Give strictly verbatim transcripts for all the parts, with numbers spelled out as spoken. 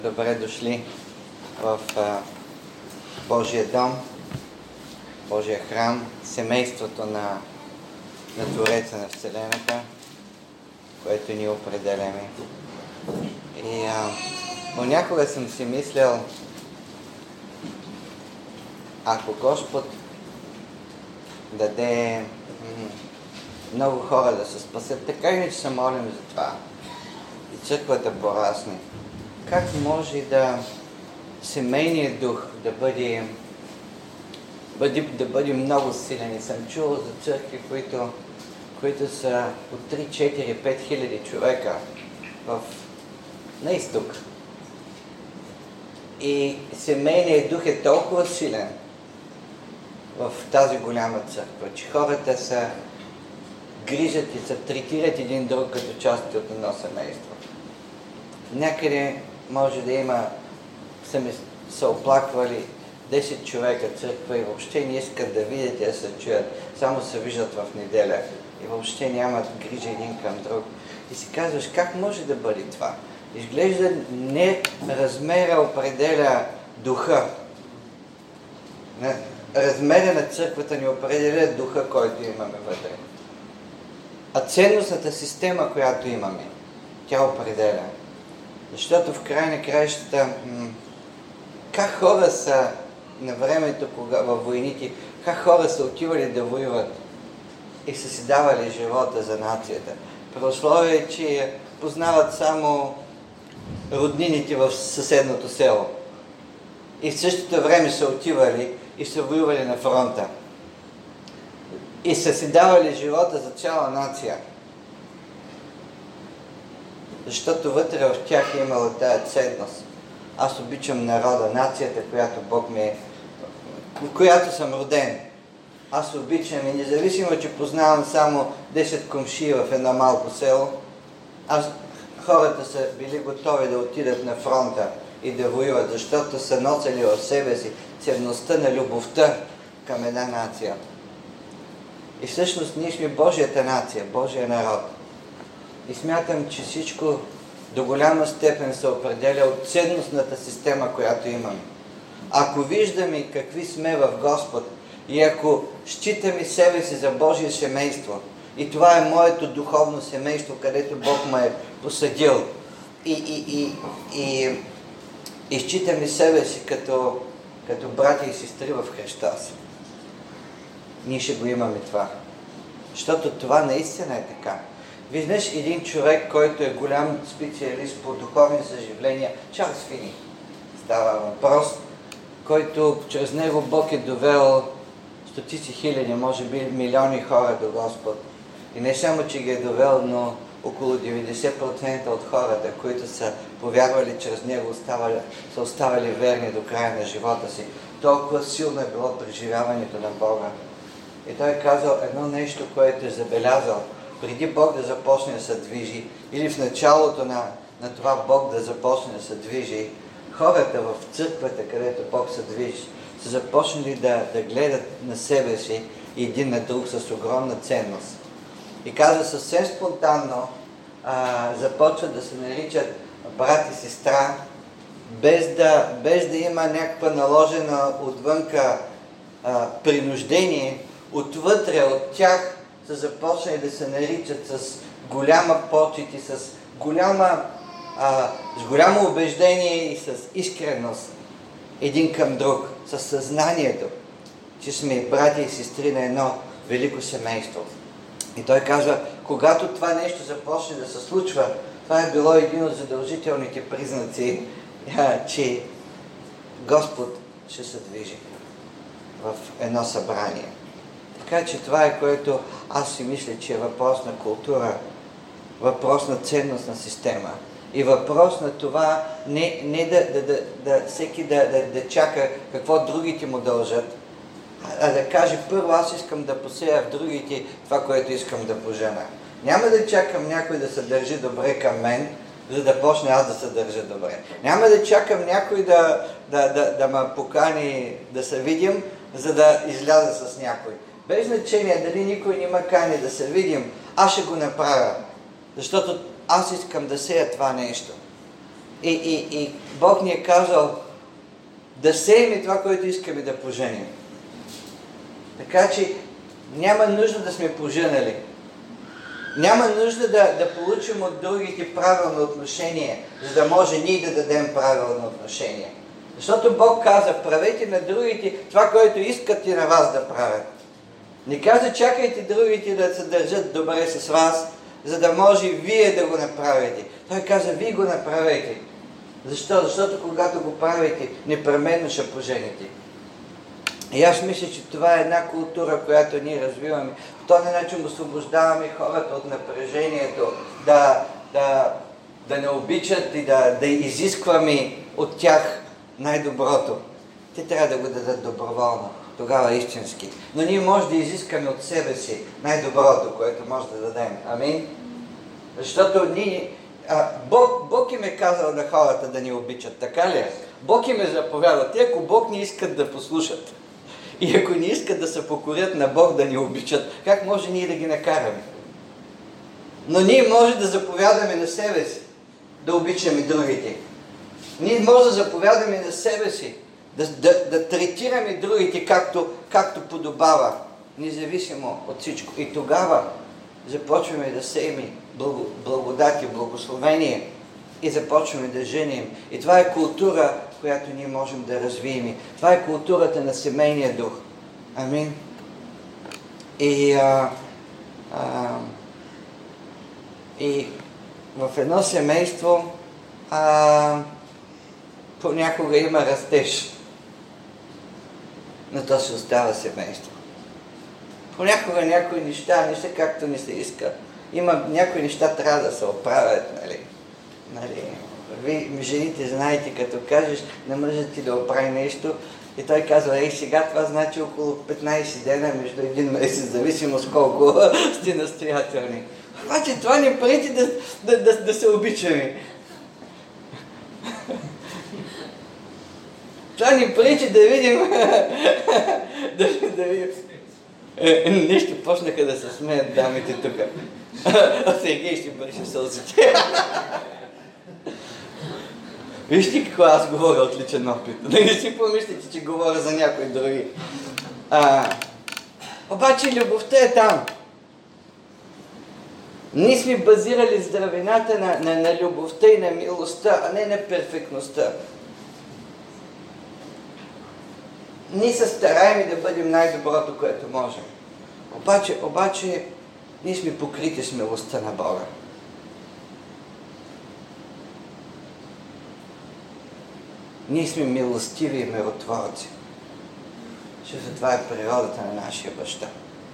Добре дошли в а, Божия дом, Божия храм, семейството на, на Твореца на Вселената, което ни определяме. И а, понякога съм си мислял, ако Господ даде м- много хора да се спасят, така иначе се молим за това и църквата порасне. Как може да семейният дух да бъде, бъде, да бъде много силен? И съм чул за църкви, които, които са от три, четири, пет хиляди човека в, на изток. И семейният дух е толкова силен в тази голяма църква, че хората са грижат и се третират един друг като части от едно семейство. Някъде може да има, са ми са оплаквали десет човека църква и въобще не искат да видят и да се чуят, само се виждат в неделя и въобще нямат грижа един към друг. И си казваш, как може да бъде това? Изглежда не размера определя духа. Размера на църквата ни определя духа, който имаме вътре. А ценностната система, която имаме, тя определя. Защото в край на краищата, м- как хора са на времето, кога във войните, как хора са отивали да воюват и са си давали живота за нацията. При условие, че познават само роднините в съседното село. И в същото време са отивали и са воювали на фронта. И са си давали живота за цяла нация. Защото вътре в тях е имала тая ценност. Аз обичам народа, нацията, която Бог ми е, в която съм роден. Аз обичам и независимо, че познавам само десет комшии в едно малко село, аз, хората са били готови да отидат на фронта и да воюват, защото са носили в себе си ценността на любовта към една нация. И всъщност ние сме Божията нация, Божия народ. И смятам, че всичко до голяма степен се определя от ценностната система, която имаме. Ако виждаме какви сме в Господ и ако считаме себе си за Божие семейство, и това е моето духовно семейство, където Бог ме е посадил, и, и, и, и, и считаме себе си като, като братя и сестри в Христос, ние ще го имаме това. Защото това наистина е така. Виждаш един човек, който е голям специалист по духовни съживления, Чарлз Фини. Става въпрос, който чрез него Бог е довел стотици хиляди, може би милиони хора до Господ. И не само, че ги е довел, но около деветдесет процента от хората, които са повярвали чрез него, оставали, са оставали верни до края на живота си. Толкова силно е било преживяването на Бога. И той е казал едно нещо, което е забелязал. Преди Бог да започне да се движи, или в началото на, на това Бог да започне да се движи, хората в църквата, където Бог се движи, са започнали да, да гледат на себе си и един на друг с огромна ценност. И казва съвсем спонтанно, а, започват да се наричат брат и сестра, без да, без да има някаква наложена отвънка а, принуждение, отвътре от тях са започнали да се наричат с голяма почет и с, голяма, а, с голямо убеждение и с искреност един към друг, със съзнанието, че сме братя и сестри на едно велико семейство. И той казва, когато това нещо започне да се случва, това е било един от задължителните признаци, а, че Господ ще се движи в едно събрание. Така че това е, което аз си мисля, че е въпрос на култура, въпрос на ценностна система и въпрос на това не, не да, да, да, да всеки да, да, да чака какво другите му дължат, а да каже първо аз искам да посея в другите това, което искам да пожена. Няма да чакам някой да се държи добре към мен, за да почне аз да се държа добре. Няма да чакам някой да, да, да, да ме покани да се видим, за да изляза с някой. Без значение дали никой не ме кани да се видим, аз ще го направя. Защото аз искам да сея това нещо. И, и, и Бог ни е казал да сеем това, което искаме да поженим. Така че няма нужда да сме поженали. Няма нужда да, да получим от другите правилно отношение, за да може ние да дадем правилно отношение. Защото Бог каза, правете на другите това, което искат и на вас да правят. Не каза, чакайте другите да се държат добре с вас, за да може вие да го направите. Той каза, вие го направете. Защо? Защото когато го правите, непременно ще пожените. И аз мисля, че това е една култура, която ние развиваме. По този начин освобождаваме хората от напрежението, да, да, да не обичат и да, да изискваме от тях най-доброто. Те трябва да го дадат доброволно, тогава истински. Но ние може да изискаме от себе си най-доброто, което може да дадем. Амин? Защото ние... А, Бог, Бог им е казал на хората да ни обичат, така ли? Бог им е заповядал. Те, ако Бог не искат да послушат и ако не искат да се покорят на Бог да ни обичат, как може ние да ги накараме? Но ние може да заповядаме на себе си да обичаме другите. Ние може да заповядаме на себе си да, да, да третираме другите както, както подобава, независимо от всичко. И тогава започваме да сеем благодат и благословение и започваме да женим. И това е култура, която ние можем да развием. Това е културата на семейния дух. Амин. И, а, а, и в едно семейство а, понякога има растеж, но то се остава семейство. Понякога някои неща не са както не се иска. Има някои неща трябва да се оправят, нали? Нали? Вие, жените, знаете, като кажеш на мъжа ти да оправи нещо, и той казва, ей, сега това значи около петнайсет дена, между един месец, зависимо с колко сте настоятелни. Обаче това не пречи да, да, да, да се обичаме. Това ни пречи да видим, да, да видим. Е, нещо почнаха да се смеят дамите тук. А Сергей ще бърши сълзите. Вижте какво аз говоря от личен опит. Да не си помислите, че говоря за някои други. А, обаче любовта е там. Ние сме базирали здравината на, на, на любовта и на милостта, а не на перфектността. Ние се стараем да бъдем най-доброто, което можем. Обаче, обаче, ние сме покрити с милостта на Бога. Ние сме милостиви и миротворци. Защото това е природата на нашия баща.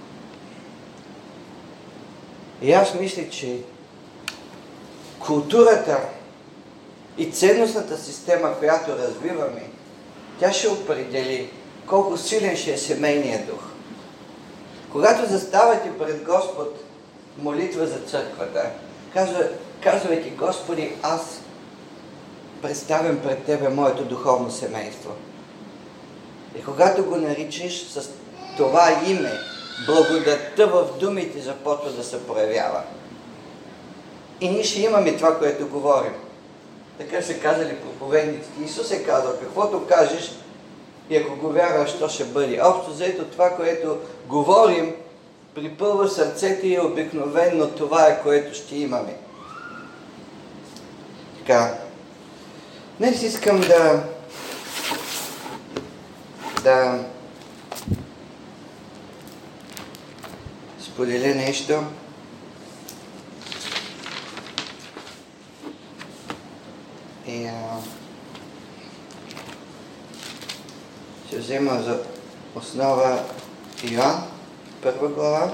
И аз мисля, че културата и ценностната система, която развиваме, тя ще определи колко силен ще е семейният дух. Когато заставате пред Господ молитва за църквата, казвайте, Господи, аз представям пред Тебе моето духовно семейство. И когато го наричаш с това име, благодатта в думите започва да се проявява. И ние ще имаме това, което говорим. Така са казали проповедниците. Исус е казал, каквото кажеш и ако го вярваш, то ще бъде. Общо взето това, което говорим, припълва сърцето и обикновено това е, което ще имаме. Така. Днес искам да да споделя нещо. И а, ще взема за основа Йоан, първа глава.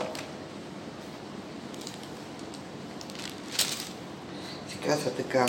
Се казва така.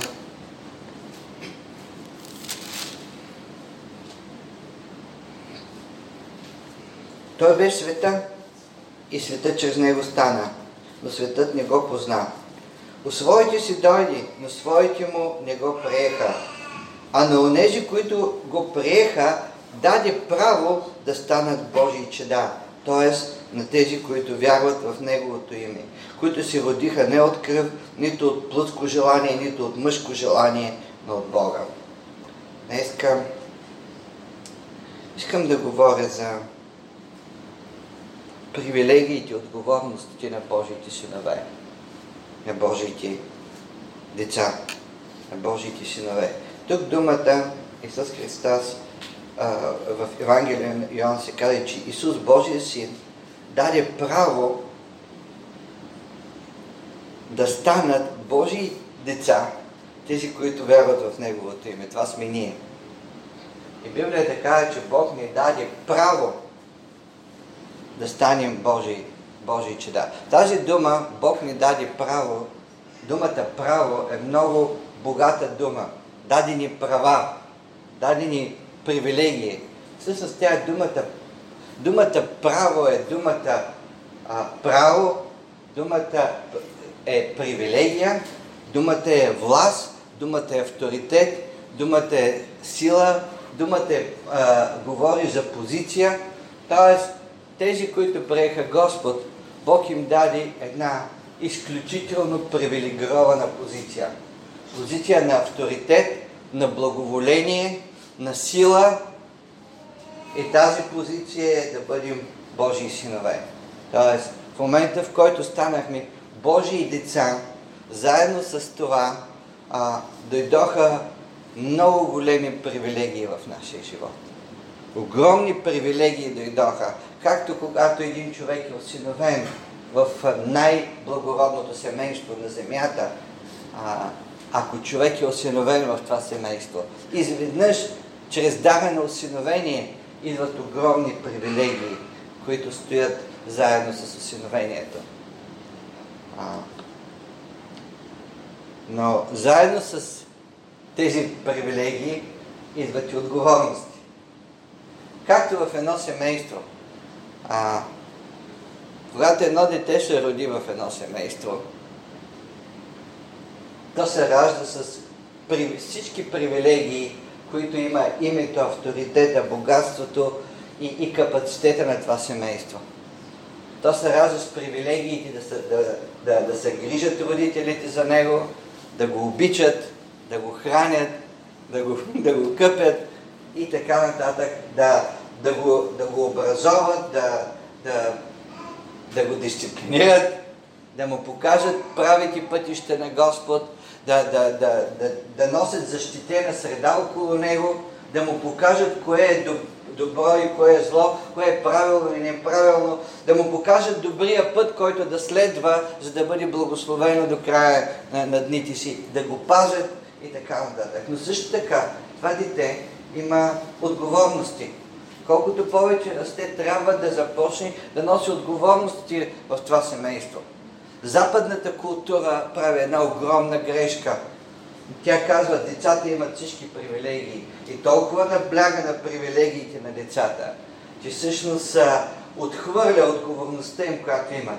Той беше света и светът чрез него стана, но светът не го позна. У своите си дойде, но своите му не го приеха. А на онези, които го приеха, даде право да станат Божии чеда, т.е. на тези, които вярват в Неговото име, които се родиха не от кръв, нито от плътско желание, нито от мъжко желание, но от Бога. Днеска искам да говоря за привилегиите и отговорностите на Божиите синове, на Божиите деца, на Божиите синове. Тук думата Исус Христос в Евангелие на Йоан се казва, че Исус, Божия син, даде право да станат Божии деца, тези, които вярват в Неговото име. Това сме ние. И Библията казва, че Бог ни даде право да станем Божии, Божии чеда. Тази дума, Бог ни даде право, думата право е много богата дума. Дадени права, дадени привилегии. Всъщност тя е думата, думата право е думата а, право, думата е привилегия, думата е власт, думата е авторитет, думата е сила, думата е, а, говори за позиция. Тоест, тези, които приеха Господ, Бог им даде една изключително привилегирована позиция. Позиция на авторитет, на благоволение, на сила. И тази позиция е да бъдем Божии синове. Тоест, в момента, в който станахме Божии деца, заедно с това а, дойдоха много големи привилегии в нашия живот. Огромни привилегии дойдоха, както когато един човек е осиновен в най-благородното семейство на земята, а, ако човек е осиновен в това семейство. Изведнъж, чрез дара на осиновение, идват огромни привилегии, които стоят заедно с осиновението. А, но заедно с тези привилегии идват и отговорности. Както в едно семейство, а, когато едно дете се роди в едно семейство, то се ражда с всички привилегии, които има името, авторитета, богатството и, и капацитета на това семейство. То се ражда с привилегиите да се, да, да, да се грижат родителите за него, да го обичат, да го хранят, да го, да го къпят и така нататък, да, да, го, да го образоват, да, да, да го дисциплинират, да му покажат правите пътища на Господ, да, да, да, да, да носят защитена среда около него, да му покажат кое е добро и кое е зло, кое е правилно и неправилно, да му покажат добрия път, който да следва, за да бъде благословено до края на, на дните си, да го пазят и така нататък. Но също така, това дете има отговорности. Колкото повече расте, трябва да започне да носи отговорности в това семейство. Западната култура прави една огромна грешка. Тя казва, децата имат всички привилегии и толкова набляга на привилегиите на децата, че всъщност отхвърля отговорността им, която имат.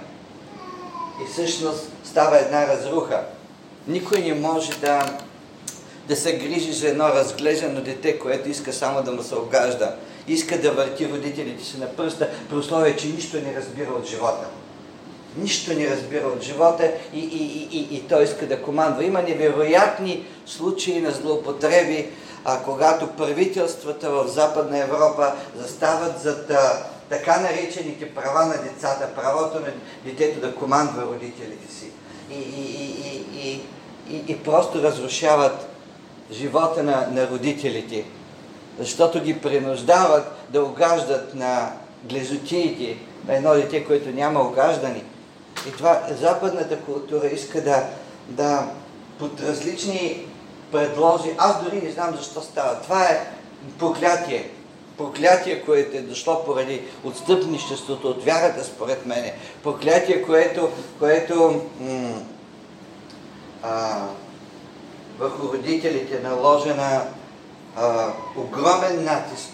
И всъщност става една разруха. Никой не може да, да се грижи за едно разглеждано дете, което иска само да му се огажда. Иска да върти родителите си на пръста, при условие, че нищо не разбира от живота. Нищо не разбира от живота и, и, и, и, и той иска да командва. Има невероятни случаи на злоупотреби, а, когато правителствата в Западна Европа застават зад а, така наречените права на децата, правото на детето да командва родителите си. И, и, и, и, и, и, и просто разрушават живота на, на родителите, защото ги принуждават да огаждат на глезотиите на едно дете, което няма огаждани. И това западната култура иска да, да под различни предложи. Аз дори не знам защо става. Това е проклятие. Проклятие, което е дошло поради отстъпничеството от вярата, според мене. Проклятие, което, което м- а, върху родителите наложена а, огромен натиск.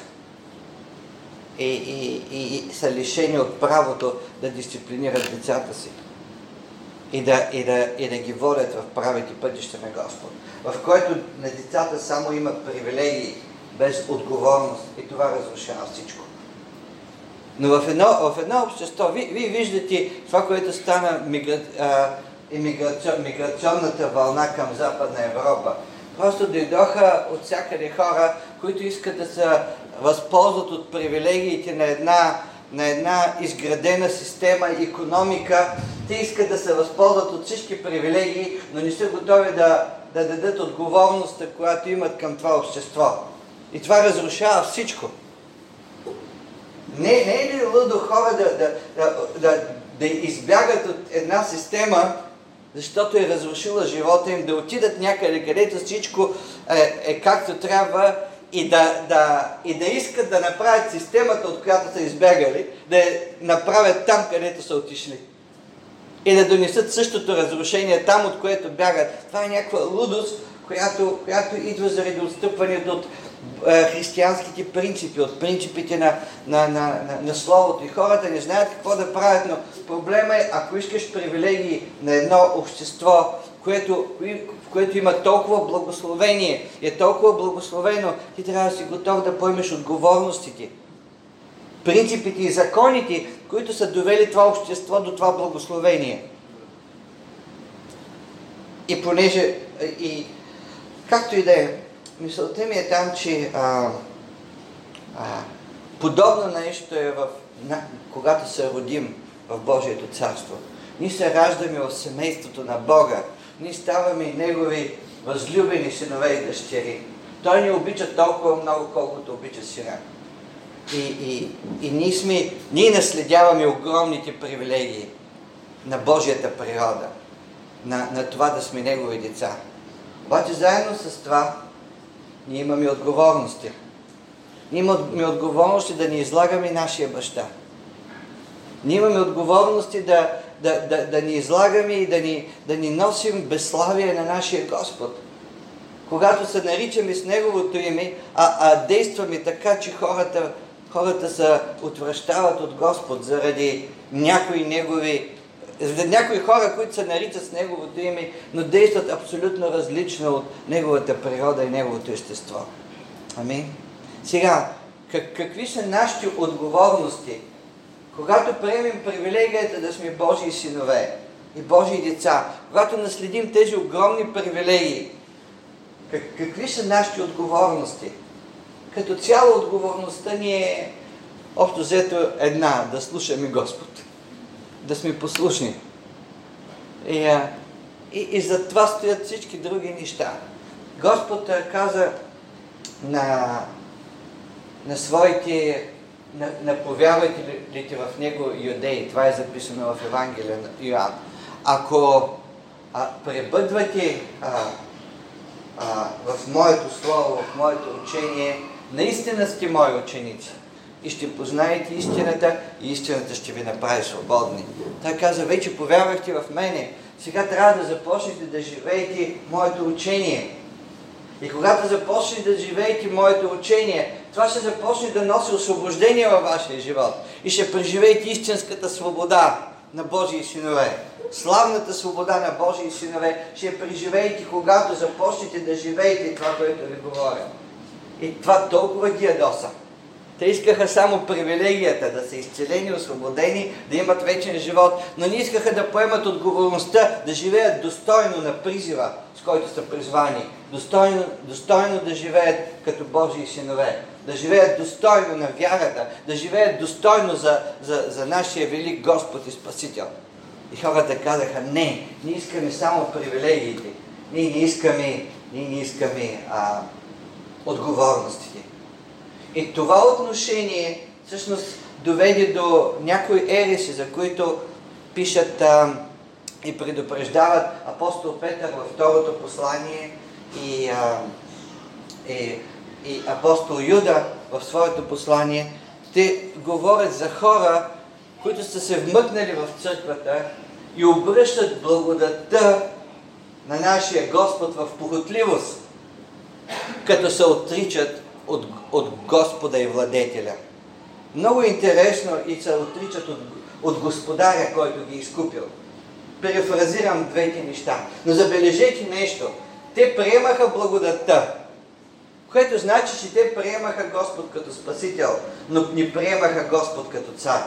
И, и, и, и са лишени от правото да дисциплинират децата си и да, и, да, и да ги водят в правите пътища на Господ, в който на децата само имат привилегии без отговорност и това разрушава всичко. Но в едно, в едно общество, вие, вие виждате това, което стана мигра, а, имиграцион, миграционната вълна към Западна Европа. Просто дойдоха от всякъде хора, които искат да се възползват от привилегиите на една, на една изградена система, икономика. Те искат да се възползват от всички привилегии, но не са готови да, да дадат отговорността, която имат към това общество. И това разрушава всичко. Не, не е ли лудо хора да, да, да, да, да избягат от една система, защото е разрушила живота им, да отидат някъде, където всичко е, е както трябва и да, да, и да искат да направят системата, от която са избягали, да я направят там, където са отишли. И да донесат същото разрушение там, от което бягат. Това е някаква лудост, която, която идва заради отстъпването от е, християнските принципи, от принципите на, на, на, на, на Словото. И хората не знаят какво да правят, но проблема е, ако искаш привилегии на едно общество, което, в което има толкова благословение, е толкова благословено, ти трябва да си готов да поемеш отговорностите, принципите и законите, които са довели това общество до това благословение. И понеже, и както и да е, мисълта ми е там, че а, а, подобно нещо е в, на, когато се родим в Божието царство. Ние се раждаме в семейството на Бога. Ние ставаме Негови възлюбени синове и дъщери. Той ни обича толкова много, колкото обича сина. И, и, и ние, сме, ние наследяваме огромните привилегии на Божията природа, на, на това да сме Негови деца. Обаче заедно с това ние имаме отговорности. Ние имаме отговорности да ни излагаме нашия баща. Ние имаме отговорности да, да, да, да ни излагаме и да ни, да ни носим безславие на нашия Господ. Когато се наричаме с Неговото име, а, а действаме така, че хората, хората се отвръщават от Господ заради някои Негови, заради някои хора, които се наричат с Неговото име, но действат абсолютно различно от Неговата природа и Неговото естество. Амин. Сега, как, какви са нашите отговорности, когато приемем привилегията да сме Божии синове и Божии деца, когато наследим тези огромни привилегии, как, какви са нашите отговорности? Като цяло отговорността ни е общо взето една, да слушаме Господ, да сме послушни. И, и, и за това стоят всички други неща. Господ каза на, на своите, на, на повярвателите в Него юдеи, това е записано в Евангелие на Йоан. Ако а, пребъдвате а, а, в моето слово, в моето учение, наистина сте мои ученици и ще познаете истината и истината ще ви направи свободни. Той каза, вече повярвахте в мене, сега трябва да започнете да живеете моето учение. И когато започнете да живеете моето учение, това ще започне да носи освобождение във вашия живот и ще преживеете истинската свобода на Божии синове. Славната свобода на Божии синове ще я преживеете, когато започнете да живеете това, което ви говоря. И това толкова ги ядоса. Те искаха само привилегията, да са изцелени, освободени, да имат вечен живот, но не искаха да поемат отговорността, да живеят достойно на призива, с който са призвани. Достойно, достойно да живеят като Божии синове. Да живеят достойно на вярата, да живеят достойно за, за, за нашия велик Господ и Спасител. И хората казаха, не, ние искаме само привилегиите. Ние не искаме, ние не искаме а, отговорностите. И това отношение всъщност доведе до някои ереси, за които пишат а, и предупреждават апостол Петър във второто послание и, а, и, и апостол Юда в своето послание. Те говорят за хора, които са се вмъкнали в църквата и обръщат благодатта на нашия Господ в похотливост, като се отричат от, от Господа и Владетеля. Много интересно и се отричат от, от Господаря, който ги е изкупил. Перефразирам двете неща. Но забележете нещо. Те приемаха благодатта, което значи, че те приемаха Господ като Спасител, но не приемаха Господ като цар.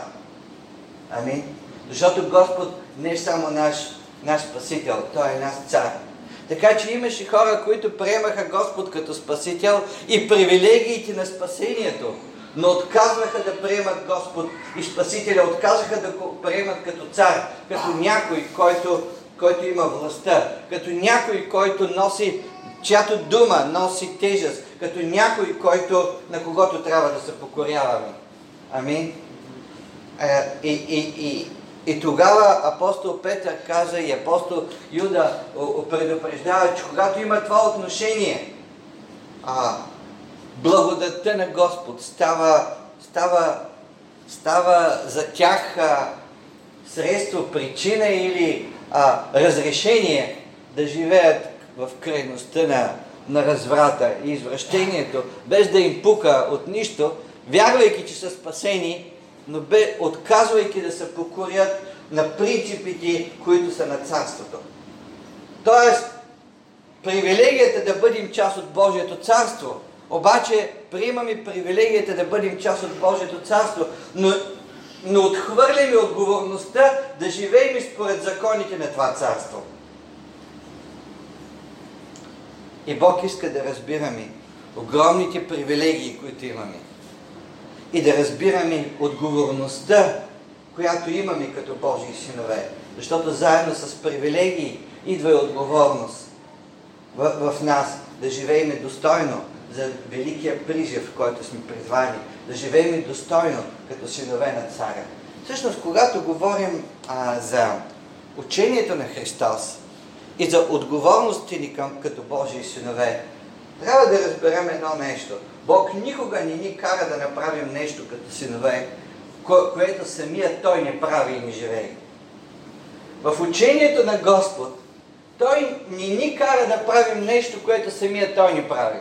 Амин. Защото Господ не е само наш, наш Спасител, Той е наш цар. Така че имаше хора, които приемаха Господ като Спасител и привилегиите на спасението, но отказваха да приемат Господ и Спасителя, отказваха да го приемат като цар, като някой, който, който има властта, като някой, който носи, чиято дума носи тежест, като някой, който, на когото трябва да се покоряваме. Амин. И, и, и, и тогава апостол Петър каза и апостол Юда предупреждава, че когато има това отношение, а, благодатта на Господ става, става, става за тях а, средство, причина или а, разрешение да живеят в крайността на, на разврата и извращението, без да им пука от нищо, вярвайки, че са спасени, но бе, отказвайки да се покорят на принципите, които са на царството. Тоест, привилегията да бъдем част от Божието царство, обаче приемаме привилегията да бъдем част от Божието царство, но, но отхвърляме отговорността да живеем според законите на това царство. И Бог иска да разбираме огромните привилегии, които имаме. И да разбираме отговорността, която имаме като Божии синове. Защото заедно с привилегии идва и отговорност в, в нас да живеем достойно за великия призив, в който сме призвани. Да живеем достойно като синове на царя. Всъщност, когато говорим а, за учението на Христос и за отговорностите ни към, като Божии синове, трябва да разберем едно нещо. Бог никога не ни кара да направим нещо като синове, ко- което самия Той не прави и не живее. В учението на Господ, Той не ни кара да правим нещо, което самия Той не прави.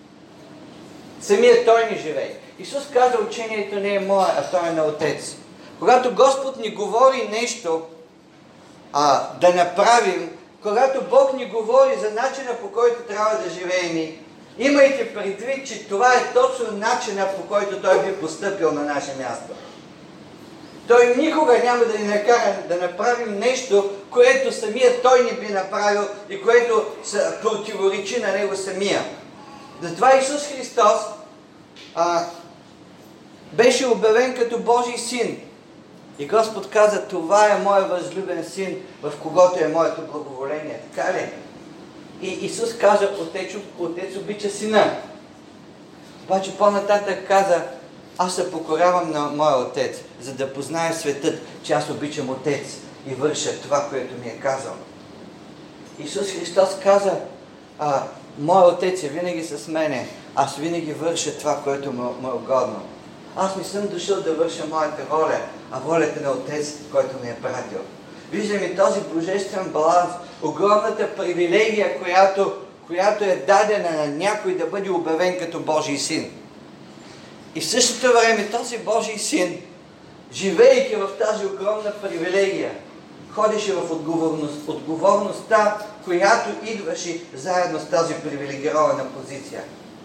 Самия Той не живее. Исус каза, учението не е мое, а Той е на Отец. Когато Господ ни говори нещо а, да направим, когато Бог ни говори за начина, по който трябва да живеем, имайте предвид, че това е точно начина, по който Той би постъпил на наше място. Той никога няма да ни накара да направим нещо, което самия Той не би направил и което противоречи на Него самия. Затова Исус Христос а, беше обявен като Божий син. И Господ каза, това е моят възлюбен син, в когото е моето благоволение. Така ли? И Исус каза, отец, отец обича сина. Обаче по-нататък каза, аз се покорявам на моя Отец, за да познае светът, че аз обичам Отец и върша това, което ми е казал. Исус Христос каза, а, моят Отец е винаги с мене, аз винаги върша това, което му, му е угодно. Аз не съм дошъл да върша моята роля, а волята на Отец, който ми е пратил. Виждаме този божествен баланс, огромната привилегия, която, която е дадена на някой да бъде обявен като Божий син. И в същото време този Божий син, живеейки в тази огромна привилегия, ходеше в отговорност, отговорността, която идваше заедно с тази привилегирована позиция.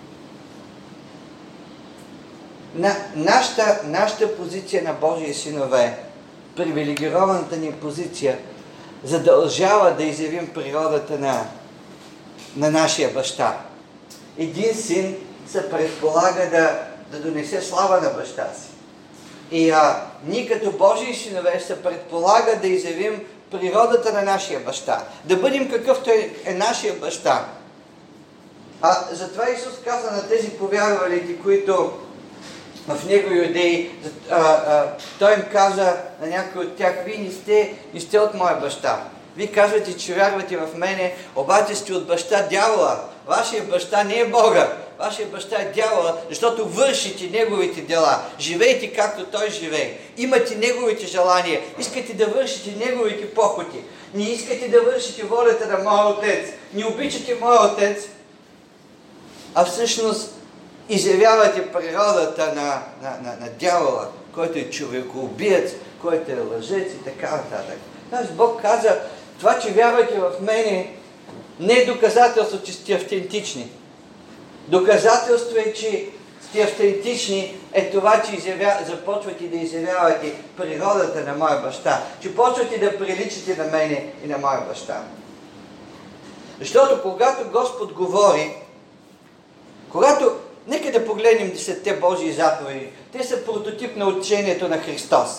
На, нашата, нашата позиция на Божии синове, привилегированата ни позиция, задължава да изявим природата на, на нашия баща. Един син се предполага да, да донесе слава на баща си. И а, ние като Божии синове се предполага да изявим природата на нашия баща. Да бъдем какъвто е, е нашия баща. А затова Исус каза на тези повярвалите, които в Него юдеи, а, а, Той им каза на някой от тях, вие не сте, не сте от моя баща. Вие казвате, че вярвате в мене, обаче сте от баща дявола. Вашия баща не е Бога. Вашия баща е дявола, защото вършите неговите дела. Живейте както той живее. Имате неговите желания. Искате да вършите неговите похоти. Не искате да вършите волята на моя Отец. Не обичате моя Отец, а всъщност изявявате природата на, на, на, на дявола, който е човекоубиец, който е лъжец и така нататък. Тоест Бог каза, това, че вярвате в мене, не е доказателство, че сте автентични. Доказателство е, че сте автентични, е това, че изявя... започвате да изявявате природата на моя баща, че почвате да приличате на мене и на моя баща. Защото когато Господ говори, когато, нека да погледнем десетте Божии заповеди, те са прототип на учението на Христос.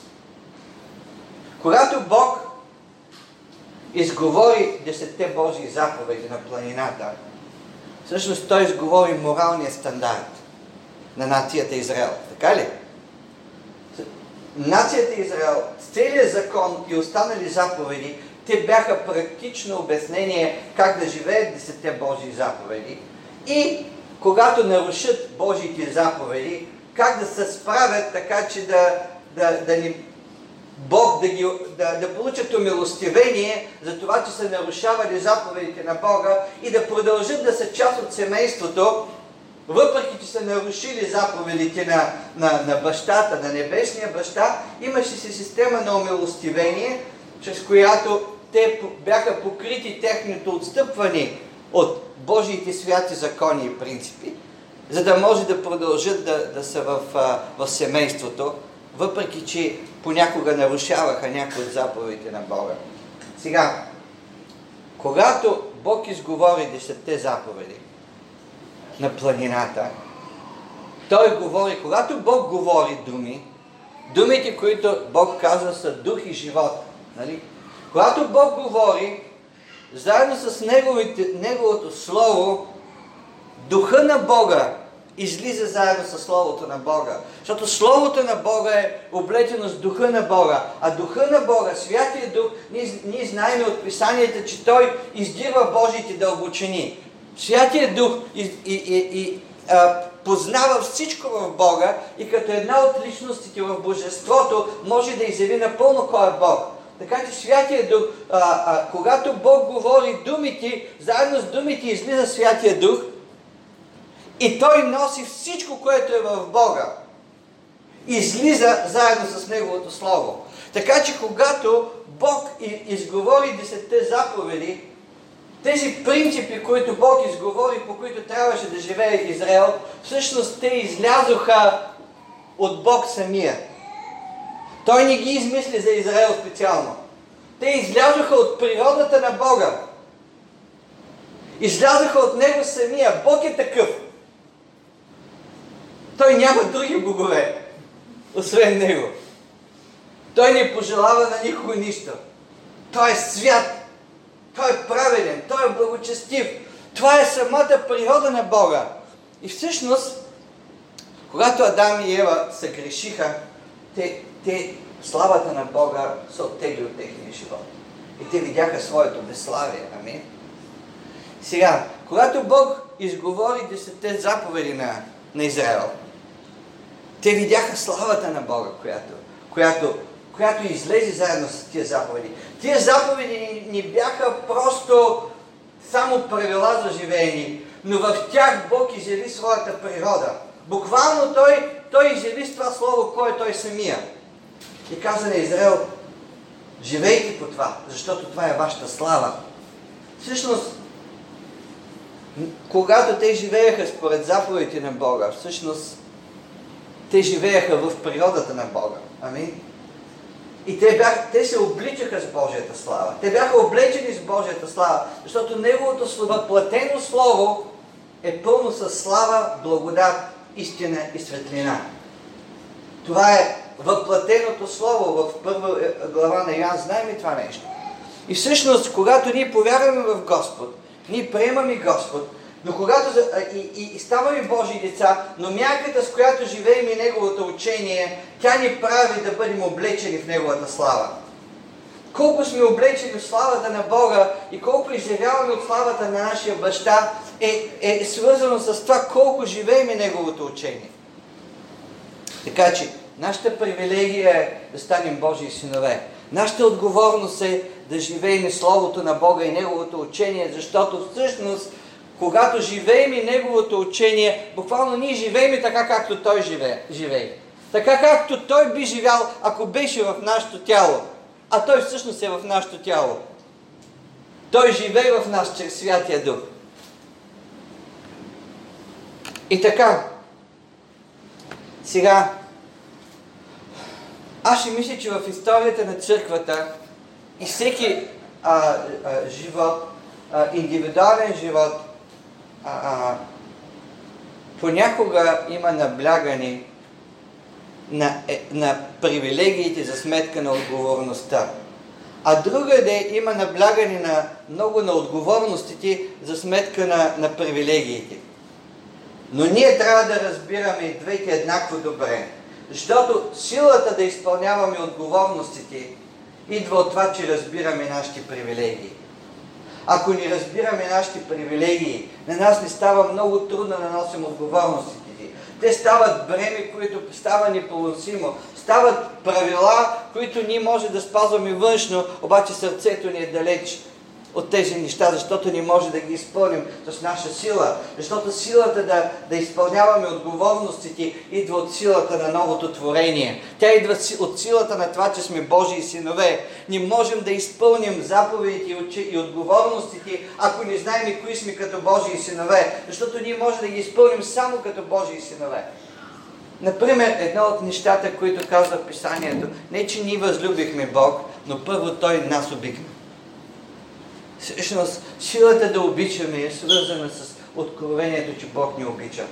Когато Бог изговори десетте Божии заповеди на планината, всъщност Той изговори моралния стандарт на нацията Израел. Така ли? Нацията Израел, с целият закон и останали заповеди, те бяха практично обяснение как да живеят десетте Божии заповеди и когато нарушат Божиите заповеди, как да се справят така, че да, да, да ни Бог да, ги, да, да получат умилостивение за това, че са нарушавали заповедите на Бога и да продължат да са част от семейството, въпреки че са нарушили заповедите на, на, на бащата, на небесния баща, имаше си система на умилостивение, чрез която те бяха покрити техното отстъпване от Божиите святи закони и принципи, за да може да продължат да, да са в, в семейството, въпреки че понякога нарушаваха някои от заповедите на Бога. Сега, когато Бог изговори десетте заповеди на планината, Той говори, когато Бог говори думи, думите, които Бог казва, са дух и живот. Нали? Когато Бог говори, заедно с неговите, Неговото Слово, духа на Бога излиза заедно с Словото на Бога. Защото Словото на Бога е облечено с духа на Бога. А духа на Бога, Святия Дух, ние, ние знаем от Писанията, че Той издирва Божиите дълбочини. Святия Дух и, и, и, и а, познава всичко в Бога и като една от личностите в Божеството може да изяви напълно кой е Бог. Така че Святия Дух, а, а, когато Бог говори думите, заедно с думите излиза Святия Дух и Той носи всичко, което е в Бога. Излиза заедно с Неговото Слово. Така че когато Бог изговори десетте заповеди, тези принципи, които Бог изговори, по които трябваше да живее Израел, всъщност те излязоха от Бог самия. Той не ги измисли за Израел специално. Те излязоха от природата на Бога. Излязоха от Него самия. Бог е такъв. Той няма други богове, освен Него. Той не пожелава на никого нищо. Той е свят. Той е праведен. Той е благочестив. Това е самата природа на Бога. И всъщност, когато Адам и Ева се грешиха, те, те славата на Бога се оттегли от техния живот. И те видяха своето безславие. Амин. Сега, когато Бог изговори десетте заповеди на, на Израел, те видяха славата на Бога, която, която, която излезе заедно с тия заповеди. Тия заповеди не бяха просто само правила за живеене, но в тях Бог изяви своята природа. Буквално Той, той изяви с това слово, кой е Той самия. И каза на Израел, живейте по това, защото това е вашата слава. Всъщност, когато те живееха според заповедите на Бога, всъщност те живееха в природата на Бога. Амин. И те, бях, те се обличаха с Божията слава. Те бяха облечени с Божията слава, защото Неговото въплътено Слово е пълно с слава, благодат, истина и светлина. Това е въплътеното Слово в първа глава на Йоан. Знаем ли това нещо? И всъщност, когато ние повярваме в Господ, ние приемаме Господ, но когато и, и, и ставаме Божии деца, но мярката, с която живеем и Неговото учение, тя ни прави да бъдем облечени в Неговата слава. Колко сме облечени в славата на Бога и колко изживяваме от славата на нашия баща, е, е свързано с това колко живеем и Неговото учение. Така че, нашата привилегия е да станем Божии синове. Нашата отговорност е да живеем Словото на Бога и Неговото учение, защото всъщност, когато живеем и Неговото учение, буквално ние живеем така, както Той живее. живее. Така, както Той би живял, ако беше в нашето тяло. А Той всъщност е в нашето тяло. Той живее в нас чрез Святия Дух. И така, сега, аз ще мисля, че в историята на църквата и всеки а, а, живот а, индивидуален живот а, а, понякога има наблягане на, е, на привилегиите за сметка на отговорността. А другаде има наблягане на много на отговорностите за сметка на, на привилегиите. Но ние трябва да разбираме и двете еднакво добре. Защото силата да изпълняваме отговорностите идва от това, че разбираме нашите привилегии. Ако не разбираме нашите привилегии, на нас не става много трудно да носим отговорностите. Те стават бреме, които става непоносимо. Стават правила, които ние може да спазваме външно, обаче сърцето ни е далеч от тези неща, защото не може да ги изпълним с наша сила. Защото силата да, да изпълняваме отговорностите идва от силата на новото творение. Тя идва от силата на това, че сме Божии синове. Не можем да изпълним заповедите и отговорностите, ако не знаем кои сме като Божии синове. Защото ние може да ги изпълним само като Божии синове. Например, едно от нещата, които казва в Писанието, не че ние възлюбихме Бог, но първо Той нас обикна. Всъщност, силата да обичаме е свързана с откровението, че Бог ни обича.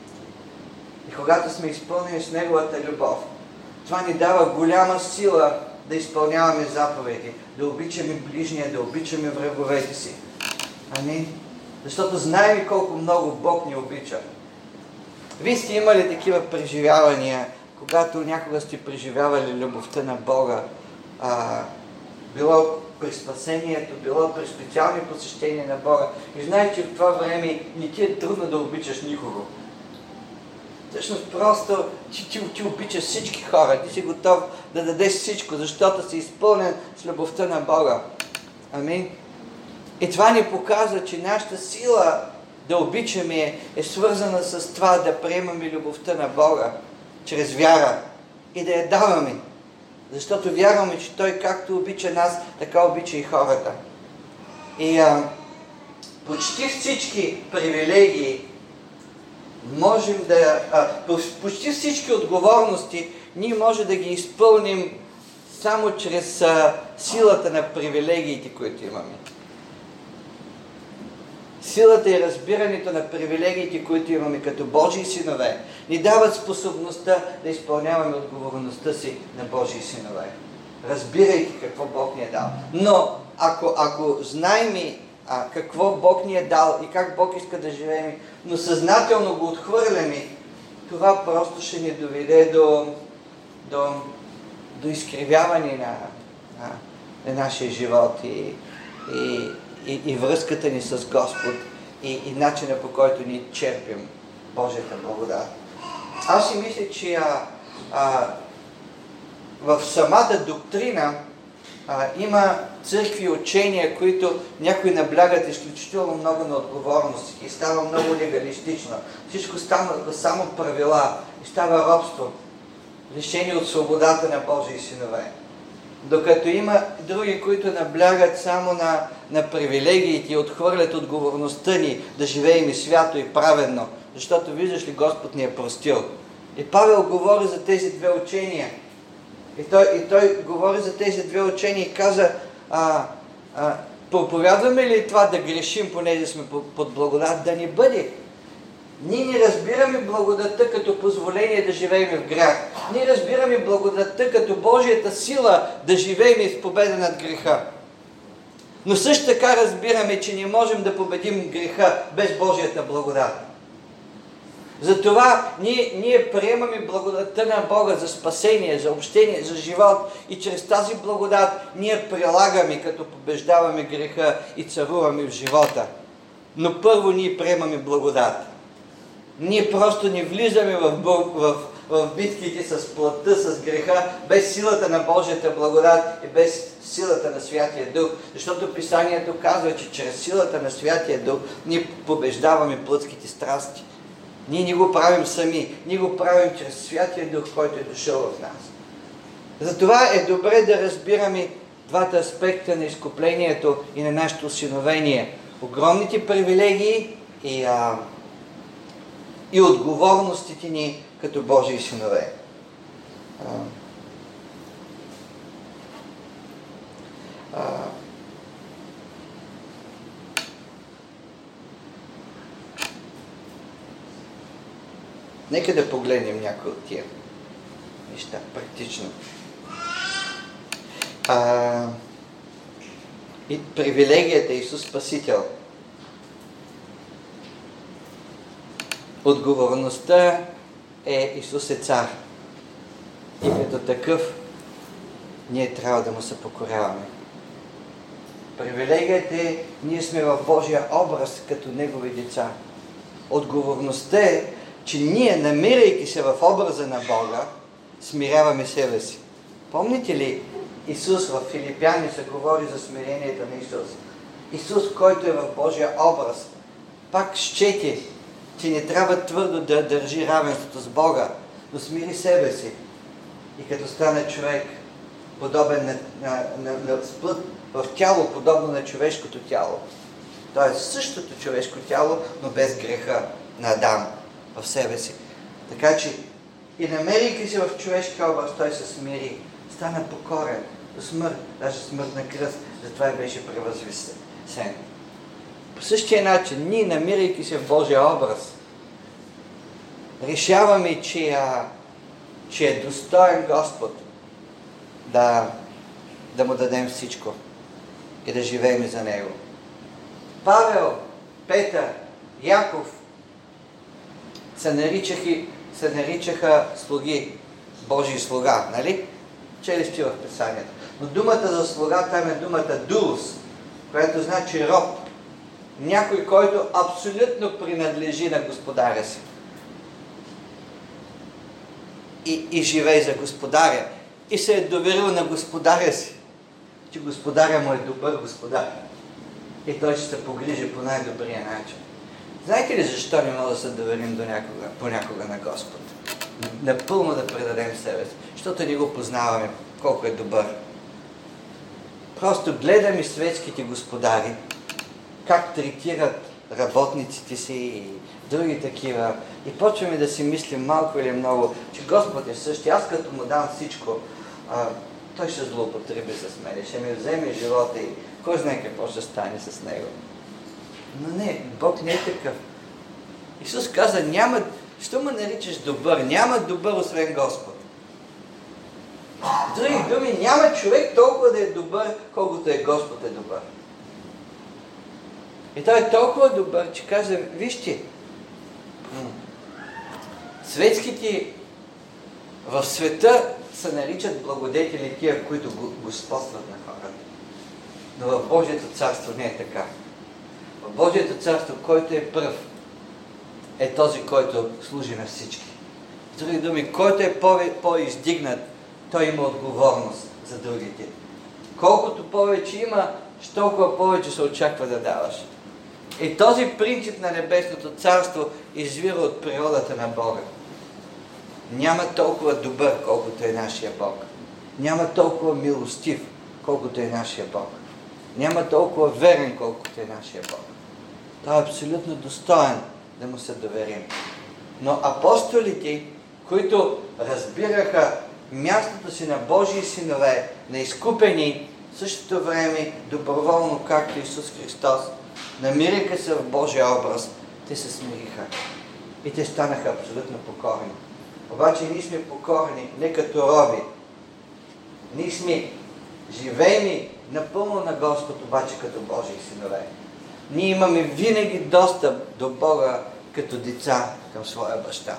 И когато сме изпълнени с Неговата любов, това ни дава голяма сила да изпълняваме заповеди, да обичаме ближния, да обичаме враговете си. Амин. Защото знаем колко много Бог ни обича. Вие сте имали такива преживявания, когато някога сте преживявали любовта на Бога, а, било при спасението, било при специални посещения на Бога. И знаете, че в това време не ти е трудно да обичаш никого. Всъщност просто ти, ти, ти обичаш всички хора, ти си готов да дадеш всичко, защото си изпълнен с любовта на Бога. Амин. И това ни показва, че нашата сила да обичаме е свързана с това да приемаме любовта на Бога чрез вяра и да я даваме. Защото вярваме, че Той както обича нас, така обича и хората. И а, почти всички привилегии можем да... А, почти всички отговорности ние може да ги изпълним само чрез а, силата на привилегиите, които имаме. Силата и разбирането на привилегиите, които имаме като Божии синове, ни дават способността да изпълняваме отговорността си на Божии синове. Разбирайки какво Бог ни е дал. Но ако, ако знаем а, какво Бог ни е дал и как Бог иска да живеем, но съзнателно го отхвърляме, това просто ще ни доведе до, до, до изкривяване на, на, на нашия живот и, и И, и връзката ни с Господ и, и начина, по който ни черпим Божията благодат. Аз си мисля, че а, а, в самата доктрина а, има църкви и учения, които някои наблягат изключително много на отговорности и става много легалистично. Всичко става само правила и става робство, лишени от свободата на Божии синове. Докато има други, които наблягат само на, на привилегиите и отхвърлят отговорността ни да живеем свято и праведно, защото виждаш ли, Господ ни е простил. И Павел говори за тези две учения. И той, и той говори за тези две учения и каза, а, а, проповядваме ли това да грешим, понеже сме под благодат? Да не бъде. Ние не разбираме благодатта като позволение да живеем в грях. Ние разбираме благодатта като Божията сила да живеем с победа над греха. Но също така разбираме, че не можем да победим греха без Божията благодат. Затова ние, ние приемаме благодатта на Бога за спасение, за общение, за живот и чрез тази благодат ние прилагаме, като побеждаваме греха и царуваме в живота. Но първо ние приемаме благодат. Ние просто не влизаме в, в, в битките с плътта, с греха, без силата на Божията благодат и без силата на Святия Дух. Защото Писанието казва, че чрез силата на Святия Дух ние побеждаваме плътските страсти. Ние не го правим сами, ние го правим чрез Святия Дух, който е дошъл в нас. Затова е добре да разбираме двата аспекта на изкуплението и на нашето осиновение. Огромните привилегии и... А, и отговорностите ни като Божии синове. А, а, Нека да погледнем някои от тия неща, практично. А, и привилегията Исус Спасител. Отговорността е Исус е цар. И като такъв ние трябва да му се покоряваме. Привилегията е, ние сме в Божия образ като Негови деца. Отговорността е, че ние, намирайки се в образа на Бога, смиряваме себе си. Помните ли, Исус в Филипяни се говори за смирението на Исус. Исус, който е в Божия образ, пак счети, че не трябва твърдо да държи равенството с Бога, но смири себе си. И като стане човек, подобен на, на, на, на сплът в тяло, подобно на човешкото тяло. Тоест същото човешко тяло, но без греха на Адам в себе си. Така че и намерейки се в човешки образ, той се смири, стана покорен до смърт, даже смърт на кръст, затова и беше превъзвисен. По същия начин, ние, намирайки се в Божия образ, решаваме, че, а, че е достоен Господ да, да му дадем всичко и да живеем за Него. Павел, Петър, Яков се наричаха, се наричаха слуги, Божии слуга, нали? Чели сте в Писанието. Но думата за слуга там е думата дулус, която значи роб. Някой, който абсолютно принадлежи на господаря си. И, и живее за господаря. И се е доверил на господаря си, че господаря му е добър господар. И той ще се погрижи по най-добрия начин. Знаете ли защо не може да се доверим до някога, понякога на Господ? Напълно да предадем себе си. Защото ни го познаваме колко е добър. Просто гледаме светските господари, как третират работниците си и други такива. И почваме да си мислим малко или много, че Господ е същия. Аз като му дам всичко, а, той ще злоупотреби с мен, ще ми вземе живота и кой знае какво ще стане с него. Но не, Бог не е такъв. Исус каза, няма, що ме наричаш добър? Няма добър освен Господ. С други думи, няма човек толкова да е добър, колкото е Господ е добър. И той е толкова добър, че каза, вижте, светските в света се наричат благодетели тия, които господстват на хората. Но в Божието царство не е така. В Божието царство, който е пръв, е този, който служи на всички. С други думи, който е по-издигнат, той има отговорност за другите. Колкото повече има, толкова повече се очаква да даваш. И този принцип на Небесното царство извира от природата на Бога. Няма толкова добър, колкото е нашия Бог. Няма толкова милостив, колкото е нашия Бог. Няма толкова верен, колкото е нашия Бог. Той е абсолютно достоен да му се доверим. Но апостолите, които разбираха мястото си на Божии синове, на изкупени, в същото време доброволно, както Исус Христос, намираха се в Божия образ, те се смириха. И те станаха абсолютно покорни. Обаче ние сме покорни не като роби. Ние сме живееми напълно на Господ, обаче като Божии синове. Ние имаме винаги достъп до Бога като деца към своя баща.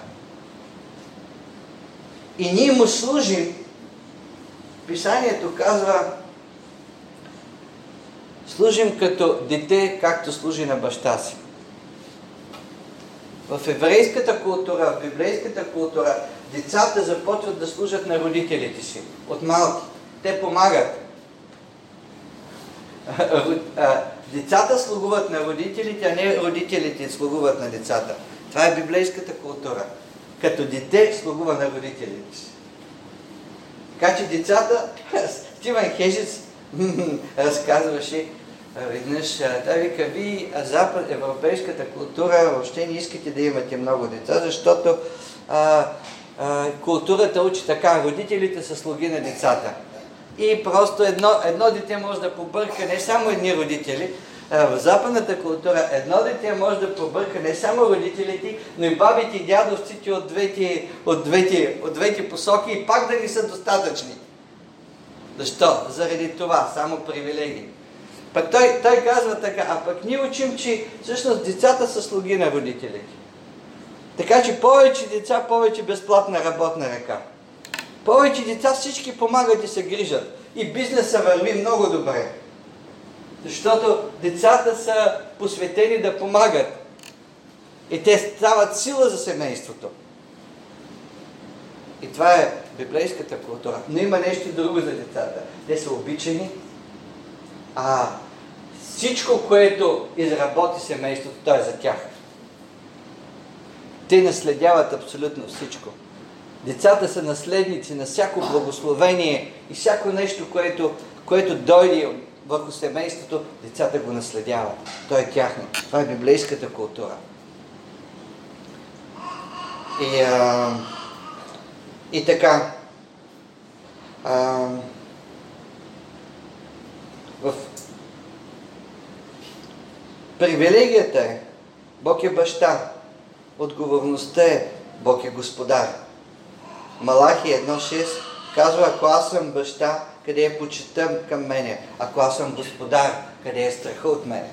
И ние му служим. Писанието казва, служим като дете, както служи на баща си. В еврейската култура, в библейската култура, децата започват да служат на родителите си. От малки. Те помагат. Децата слугуват на родителите, а не родителите слугуват на децата. Това е библейската култура. Като дете слугува на родителите си. Така че децата, Стивен Хежец разказваше веднъж, да вика, ви запад, европейската култура въобще не искате да имате много деца, защото а, а, културата учи така, родителите са слуги на децата. И просто едно, едно дете може да побърка не само едни родители, В западната култура едно дете може да побърка не само родителите, но и бабите и дядовците от двете, от двете, от двете посоки и пак да не са достатъчни. Защо? Заради това, само привилегии. Пък той, той казва така, а пък ние учим, че всъщност децата са слуги на родителите. Така че повече деца, повече безплатна работна ръка. Повече деца всички помагат и се грижат. И бизнеса върви много добре. Защото децата са посветени да помагат. И те стават сила за семейството. И това е библейската култура. Но има нещо друго за децата. Те са обичани, а всичко, което изработи семейството, то е за тях. Те наследяват абсолютно всичко. Децата са наследници на всяко благословение и всяко нещо, което, което дойде върху семейството, децата го наследяват. То е тяхно. Това е библейската култура. И, а, и така, а, в привилегията е Бог е баща, отговорността е Бог е господар. Малахи едно шест казва, ако аз съм баща, къде е почитът към мене, ако аз съм господар, къде е страха от мене.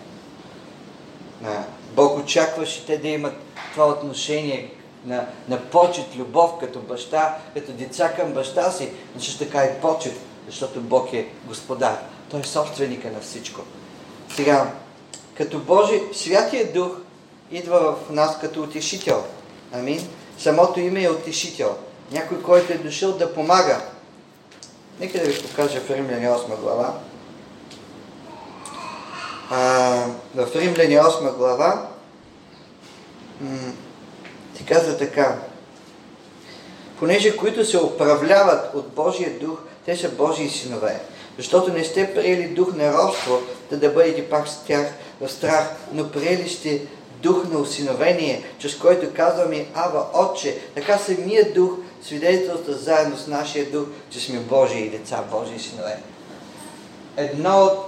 Бог очакваше те да имат това отношение на, на почет, любов като баща, като деца към баща си, но също така и почет, защото Бог е господар. Той е собственика на всичко. Сега, като Божи, Святия Дух идва в нас като утешител. Амин. Самото име е утешител. Някой, който е дошъл да помага. Нека да ви покажа в Римляни осма глава. А, в Римляни осма глава м- ти казва така. Понеже които се управляват от Божия дух, те са Божии синове. Защото не сте приели дух на робство, да да бъдете пак с тях в страх, но приели сте дух на усиновение, чрез който казваме Ава, Отче. Така самия дух свидетелства заедно с нашия дух, че сме Божии деца, Божии синове. Едно от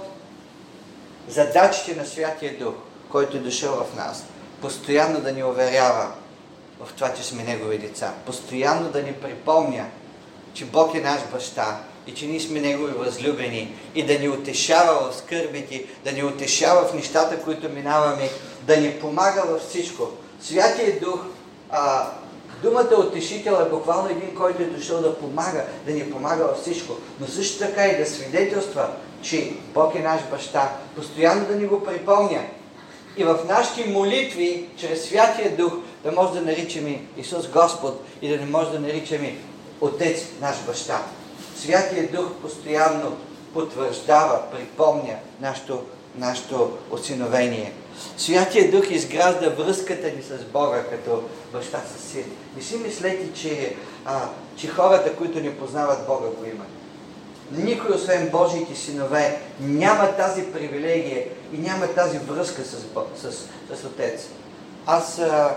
задачите на Святия Дух, който е дошъл в нас, постоянно да ни уверява в това, че сме Негови деца. Постоянно да ни припомня, че Бог е наш баща и че ние сме Негови възлюбени и да ни утешава в скърбите, да ни утешава в нещата, които минаваме, да ни помага във всичко. Святия Дух, а, думата утешител е буквално един, който е дошъл да помага, да ни помага във всичко, но също така и да свидетелства, че Бог е наш баща, постоянно да ни го припомня. И в нашите молитви, чрез Святия Дух, да може да наричаме Исус Господ и да не може да наричаме Отец наш баща. Святия Дух постоянно потвърждава, припомня нашето, нашето осиновение. Святия Дух изгражда връзката ни с Бога като баща със син. Не си мислете, че, а, че хората, които не познават Бога, го имат. Никой, освен Божиите синове, няма тази привилегия и няма тази връзка с, Бог, с, с Отец. Аз... А,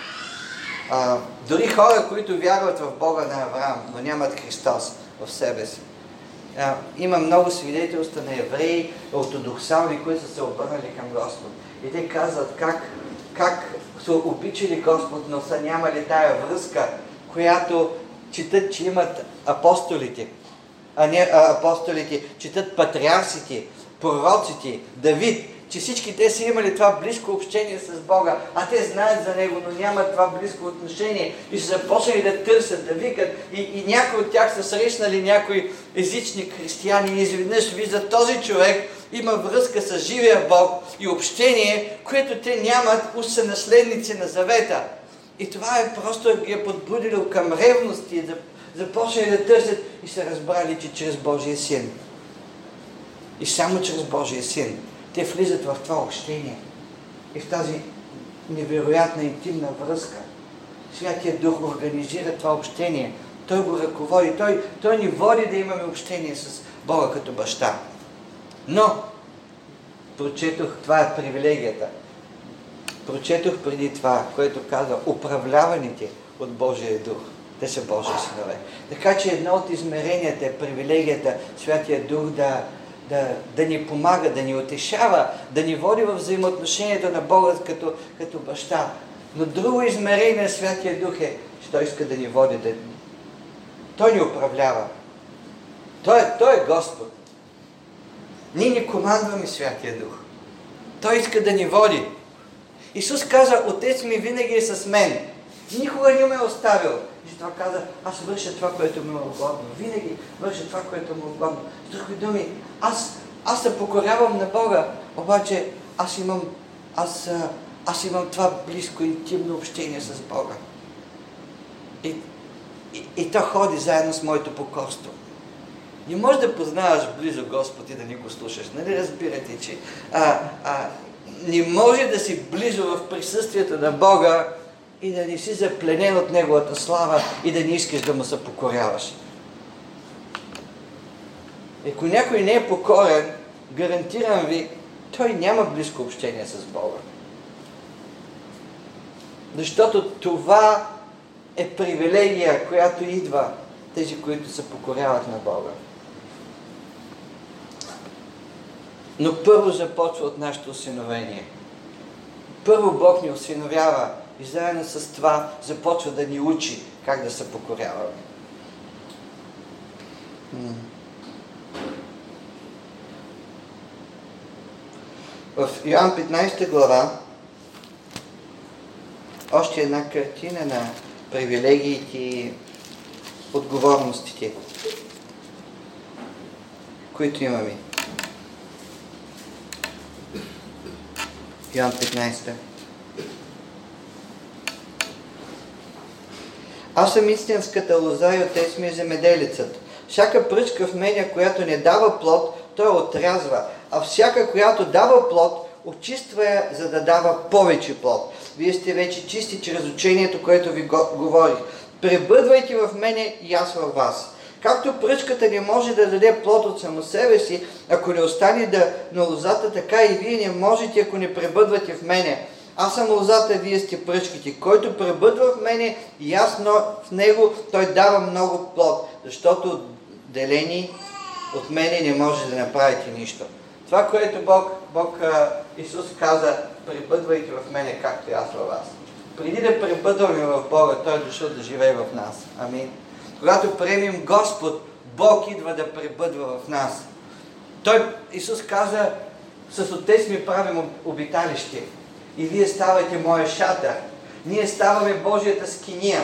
а, дори хора, които вярват в Бога на Авраам, но нямат Христос в себе си. А, има много свидетелства на евреи, ортодоксални, които са се обърнали към Господ. И те казват как, как са обичали Господ, но са нямали тая връзка, която четат, че имат апостолите. А не а, апостолите, четат патриарсите, пророците, Давид, че всички те са имали това близко общение с Бога, а те знаят за Него, но нямат това близко отношение и са започнали да търсят, да викат и, и някои от тях са срещнали някои езични християни и изведнъж виждат този човек има връзка с живия Бог и общение, което те нямат, уж са наследници на завета. И това е просто ги е подбудило към ревности, да започнали да търсят и са разбрали, че чрез Божия син. И само чрез Божия син те влизат в това общение и в тази невероятна интимна връзка. Святия Дух организира това общение. Той го ръководи. Той, той ни води да имаме общение с Бога като баща. Но, прочетох, това е привилегията. Прочетох преди това, което казва, управляваните от Божия Дух. Те са Божии синове. Така че едно от измеренията е привилегията Святия Дух да, да, да ни помага, да ни утешава, да ни води в взаимоотношението на Бога като, като баща. Но друго измерение на Святия Дух е, че Той иска да ни води, да... Той ни управлява. Той, той е Господ. Ние ни командваме Святия Дух. Той иска да ни води. Исус каза, Отец ми винаги е с мен. Никога не ме е оставил. И затова каза, аз върша това, което ми е угодно. Винаги върша това, което ми е угодно. С други думи, аз, аз се покорявам на Бога, обаче аз имам, аз, аз имам това близко, интимно общение с Бога. И, и, и то ходи заедно с моето покорство. Не можеш да познаваш близо Господ и да не го слушаш. Нали разбирате, че а, а, не може да си близо в присъствието на Бога и да не си запленен от Неговата слава и да не искаш да му се покоряваш. Ако някой не е покорен, гарантирам ви, той няма близко общение с Бога. Защото това е привилегия, която идва тези, които се покоряват на Бога. Но първо започва от нашето осиновение. Първо Бог ни осиновява и заедно с това започва да ни учи как да се покоряваме. В Йоан петнайсета глава още една картина на привилегиите и отговорностите, които имаме. Йоан петнайсета. Аз съм истинската лоза и Отец ми е земеделецът. Всяка пръчка в мене, която не дава плод, той отрязва, а всяка, която дава плод, очиства я, за да дава повече плод. Вие сте вече чисти чрез учението, което ви говорих. Пребъдвайте в мене и аз във вас. Както пръчката не може да даде плод от само себе си, ако не остане да на лозата, така и вие не можете, ако не пребъдвате в мене. Аз съм лозата, вие сте пръчките. Който пребъдва в мене и аз в него, той дава много плод, защото делени от мене не може да направите нищо. Това, което Бог, Бог Исус каза, пребъдвайте в мене, както и аз във вас. Преди да пребъдваме в Бога, Той е дошъл да живее в нас. Амин. Когато приемем Господ, Бог идва да пребъдва в нас. Той, Исус каза, с Отец ми правим обиталище. И вие ставате моя шатър. Ние ставаме Божията скиния,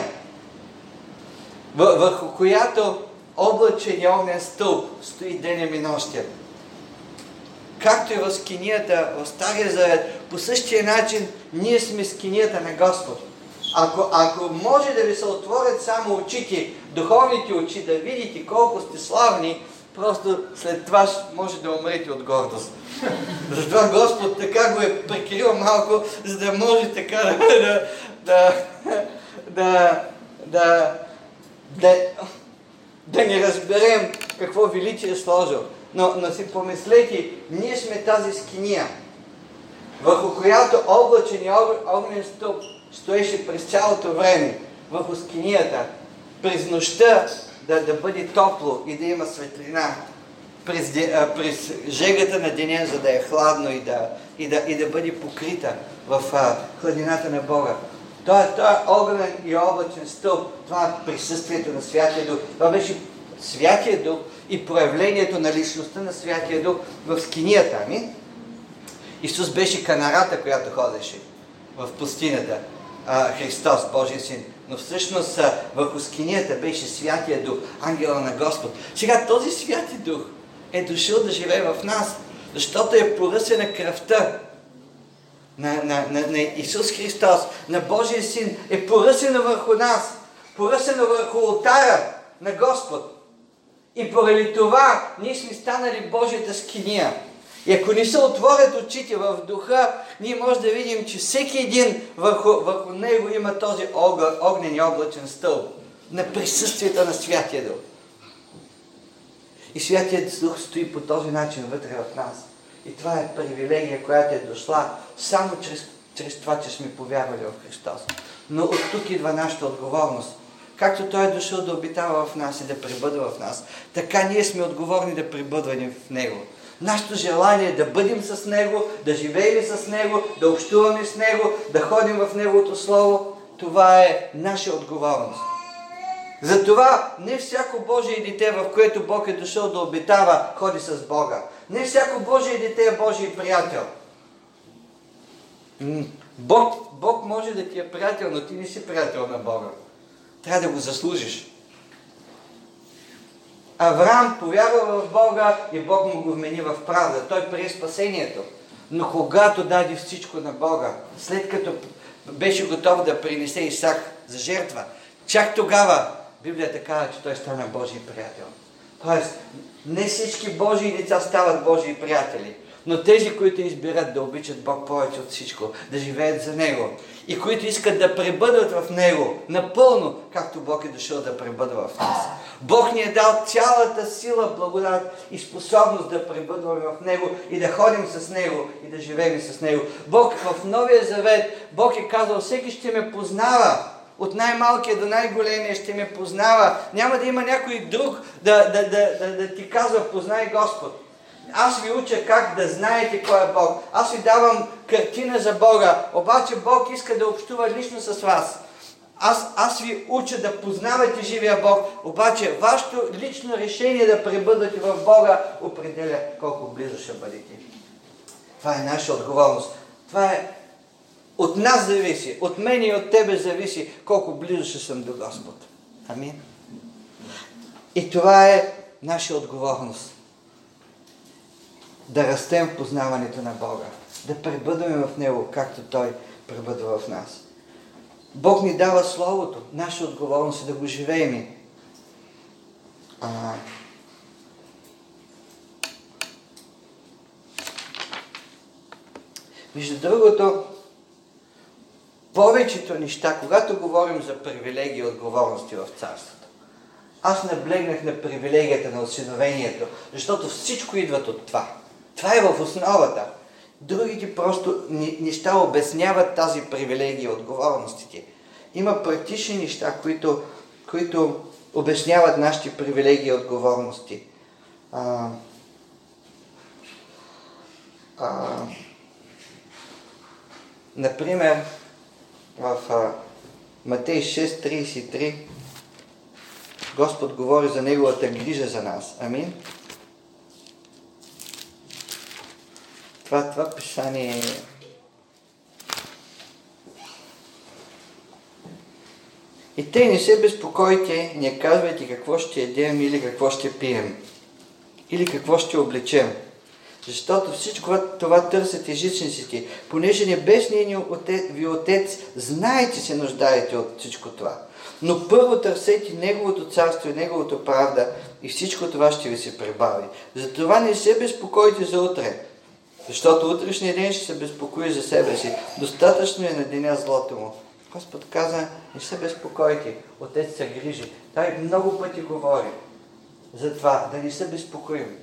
върху която облачен и огнен стълб стои денем и нощем. Както и в скинията, в Стария Завет, по същия начин ние сме скинията на Господ. Ако, ако може да ви се отворят само очите, духовните очи, да видите колко сте славни, просто след това може да умрете от гордост. Затова Господ така го е прикрил малко, за да може така да, да, да, да, да, да, да не разберем какво величие е сложил. Но, но си помислете, ние сме тази скиния, върху която облачен и огнен стълб стоеше през цялото време, върху скинията, през нощта да, да бъде топло и да има светлина, през, през жегата на деня, за да е хладно и да, и да, и да бъде покрита в а, хладината на Бога. Това е огнен и облачен стълб, това е присъствието на Святия Дух. Това беше Святия Дух и проявлението на личността на Святия Дух в скинията. Амин? Исус беше канарата, която ходеше в пустинята. А, Христос, Божия син. Но всъщност върху скинията беше Святия Дух, ангела на Господ. Сега този Святи Дух е дошъл да живее в нас, защото е поръсена кръвта на, на, на, на Исус Христос, на Божия син, е поръсена върху нас, поръсена върху олтара на Господ. И поради това ние сме станали Божията скиния. И ако не се отворят очите в духа, ние може да видим, че всеки един върху, върху него има този огнен и облачен стълб на присъствието на Святия Дух. И Святият Дух стои по този начин вътре в нас. И това е привилегия, която е дошла само чрез, чрез това, че сме повярвали в Христос. Но от тук идва нашата отговорност. Както Той е дошъл да обитава в нас и да пребъдва в нас, така ние сме отговорни да пребъдваме в Него. Нашето желание е да бъдем с Него, да живеем с Него, да общуваме с Него, да ходим в Неговото Слово. Това е наша отговорност. Затова не всяко Божие дете, в което Бог е дошъл да обитава, ходи с Бога. Не всяко Божие дете е Божий приятел. Бог, Бог може да ти е приятел, но ти не си приятел на Бога. Трябва да го заслужиш. Авраам повярва в Бога и Бог му го вмени в правда. Той прие спасението. Но когато даде всичко на Бога, след като беше готов да принесе Исак за жертва, чак тогава Библията казва, че той стана Божий приятел. Тоест, не всички Божии деца стават Божии приятели, но тези, които избират да обичат Бог повече от всичко, да живеят за Него и които искат да пребъдват в Него напълно, както Бог е дошъл да пребъдва в нас. Бог ни е дал цялата сила, благодат и способност да пребъдваме в Него и да ходим с Него и да живеем с Него. Бог в Новия Завет, Бог е казал, всеки ще ме познава. От най-малкия до най-големия ще ме познава. Няма да има някой друг да, да, да, да, да ти казва, познай Господ. Аз ви уча как да знаете кой е Бог. Аз ви давам картина за Бога. Обаче Бог иска да общува лично с вас. Аз, аз ви уча да познавате живия Бог. Обаче вашето лично решение да пребъдвате в Бога определя колко близо ще бъдете. Това е наша отговорност. Това е от нас зависи. От мен и от тебе зависи колко близо ще съм до Господ. Амин. И това е наша отговорност. Да растем в познаването на Бога. Да пребъдваме в Него, както Той пребъдва в нас. Бог ни дава Словото. Наша отговорност е да го живеем. А... Между другото, повечето неща, когато говорим за привилегии и отговорности в царството, аз наблегнах на привилегията на осиновението, защото всичко идват от това. Това е в основата. Другите просто неща обясняват тази привилегия и отговорностите. Има практични неща, които, които обясняват нашите привилегии и отговорности. А, а, например, в а, Матей шест тридесет и три Господ говори за Неговата грижа за нас. Амин. Това, това писание е... И те не се безпокойте, не казвайте какво ще едем или какво ще пием, или какво ще облечем. Защото всичко това търсят езичниците, понеже небесният ви Отец знае, че се нуждаете от всичко това. Но първо търсете Неговото царство и Неговото правда и всичко това ще ви се прибави. Затова не се безпокойте за утре, защото утрешния ден ще се безпокои за себе си. Достатъчно е на деня злото му. Господ каза, не се безпокойте, Отец се грижи. Той много пъти говори за това, да не се безпокоим.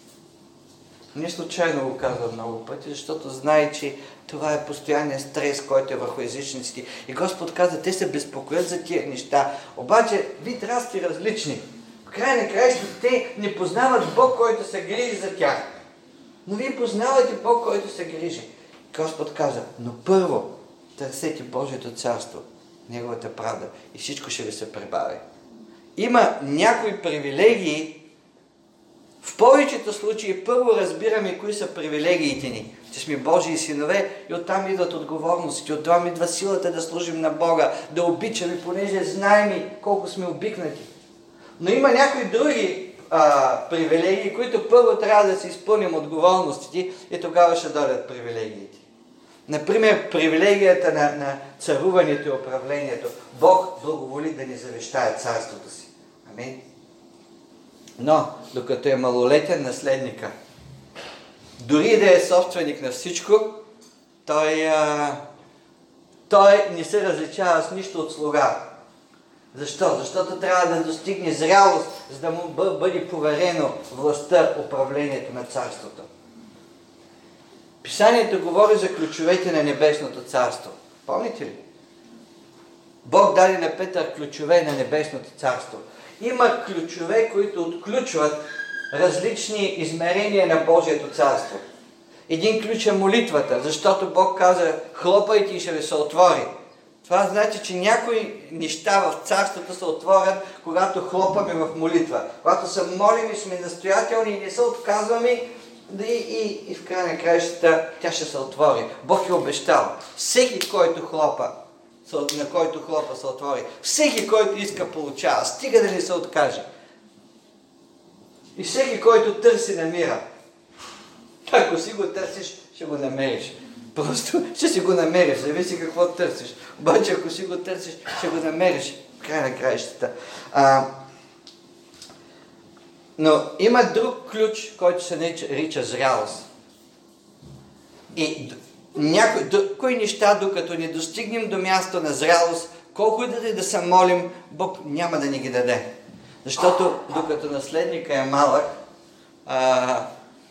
Не случайно го казва много пъти, защото знае, че това е постоянен стрес, който е върху езичниците. И Господ каза, те се безпокоят за тия неща. Обаче, вие трябва да сте различни. В край на краищата те не познават Бог, който се грижи за тях. Но вие познавате Бог, който се грижи. Господ каза, но първо търсете Божието царство, Неговата правда и всичко ще ви се прибави. Има някои привилегии. В повечето случаи първо разбираме кои са привилегиите ни, че сме Божии синове и оттам идват отговорностите, оттам идва силата да служим на Бога, да обичаме, понеже знаем колко сме обикнати. Но има някои други а, привилегии, които първо трябва да си изпълним отговорностите и тогава ще дойдат привилегиите. Например, привилегията на, на царуването и управлението. Бог благоволи да ни завещае царството си. Амин. Но, докато е малолетен наследника, дори да е собственик на всичко, той, а, той не се различава с нищо от слуга. Защо? Защото трябва да достигне зрялост, за да му бъде поверено властта, управлението на царството. Писанието говори за ключовете на Небесното царство. Помните ли? Бог даде на Петър ключове на Небесното царство. Има ключове, които отключват различни измерения на Божието царство. Един ключ е молитвата, защото Бог каза, хлопайте и ще ви се отвори. Това значи, че някои неща в царството се отворят, когато хлопаме в молитва. Когато се молим и сме настоятелни и не се отказваме, и, и, и в края на краищата тя ще се отвори. Бог е обещал. Всеки, който хлопа, на който хлопа се отвори. Всеки, който иска, получава. Стига да не се откаже. И всеки, който търси, намира. Ако си го търсиш, ще го намериш. Просто ще си го намериш, зависи какво търсиш. Обаче, ако си го търсиш, ще го намериш. Край на краищата. А, но има друг ключ, който се нарича, нарича зрялост. И някои, кои неща, докато не достигнем до място на зрялост, колко и да, да се молим, Бог няма да ни ги даде. Защото докато наследника е малък, а,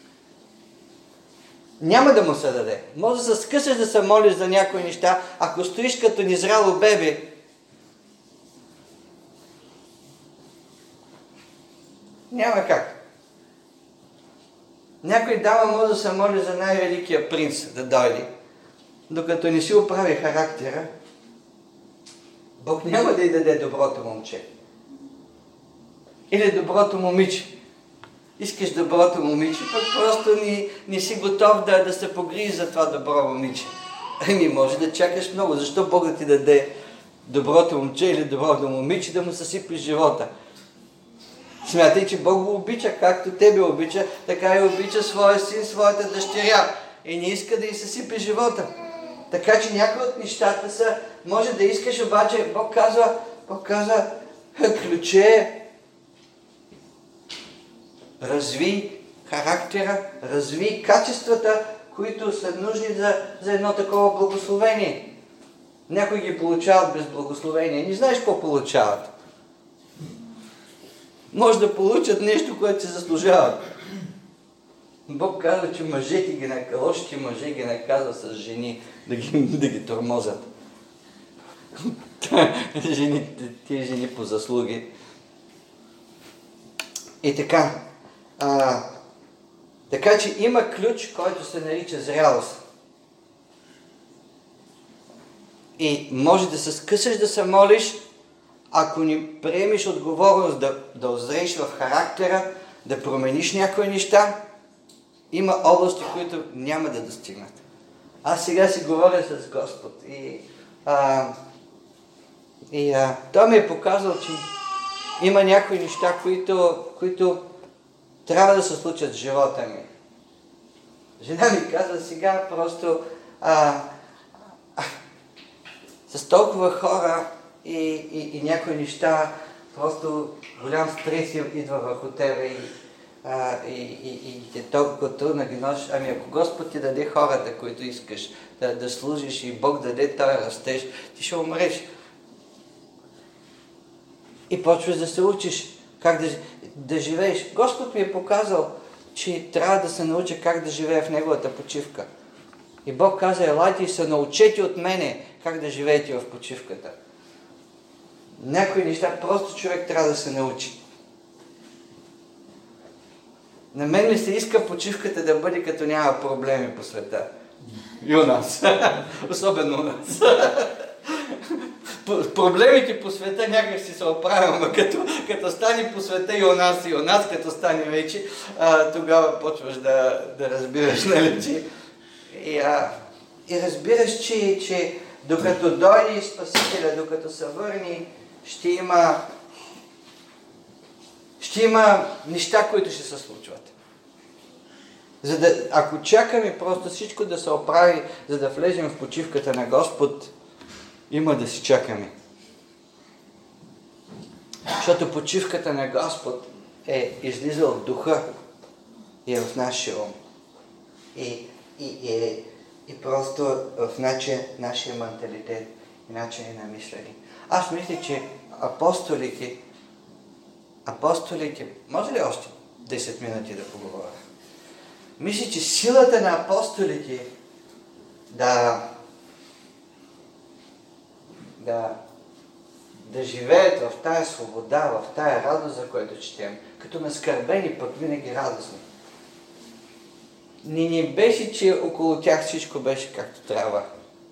няма да му се даде. Може да се скъсаш да се молиш за някои неща, ако стоиш като незряло бебе, няма как. Някой дама може да се моли за най-великия принц да дойде, докато не си оправи характера, Бог няма да й даде доброто момче. Или доброто момиче. Искаш доброто момиче, пък просто не, не си готов да, да се погрижи за това добро момиче. Ами може да чакаш много. Защо Бог да ти даде доброто момче или доброто момиче да му съсипи живота? Смятай, че Бог го обича, както тебе обича, така и обича своя син, своята дъщеря. И не иска да й съсипи живота. Така че някои от нещата са, може да искаш, обаче Бог казва, Бог казва, ключе, разви характера, разви качествата, които са нужни за, за едно такова благословение. Някои ги получават без благословение. Не знаеш какво получават. Може да получат нещо, което се заслужават. Бог казва, че мъжете ги наказва, лошите мъже ги наказва с жени да ги, да ги тормозят. Жени, тия жени по заслуги. И така. А, така че има ключ, който се нарича зрялост. И може да се скъсаш да се молиш, ако ни приемеш отговорност да, да озрееш в характера, да промениш някои неща, има области, които няма да достигнат. Аз сега си говоря с Господ и, а, и а, Той ми е показал, че има някои неща, които, които трябва да се случат в живота ми. Жена ми казва сега просто а, а, с толкова хора и, и, и някои неща, просто голям стрес идва върху тебе и, а, и, и, и е толкова трудно ги носиш. Ами ако Господ ти даде хората, които искаш да, да служиш и Бог даде този растеж, ти ще умреш. И почваш да се учиш как да, да живееш. Господ ми е показал, че трябва да се науча как да живея в Неговата почивка. И Бог каза, елайте и се научете от мене как да живеете в почивката. Някои неща просто човек трябва да се научи. На мен ми се иска почивката да бъде като няма проблеми по света. И у нас. Особено у нас. Проблемите по света някак си се оправя, но като, като стане по света и у нас, и у нас, като стане вече, а, тогава почваш да, да разбираш, нали, че... И, а, и разбираш, че, че докато дойде Спасителя, докато се върне, ще има, ще има неща, които ще се случват. За да, ако чакаме просто всичко да се оправи, за да влезем в почивката на Господ, има да си чакаме. Защото почивката на Господ е излиза от духа и е в нашия ум. И, и, и, и просто в нашия, нашия менталитет и начин на мислене. Аз мисля, че апостолите, апостолите, може ли още десет минути да поговоря? Мисля, че силата на апостолите да, да, да живеят в тая свобода, в тая радост, за която четем, като наскърбени, пък винаги радостни. Не ни беше, че около тях всичко беше както трябва.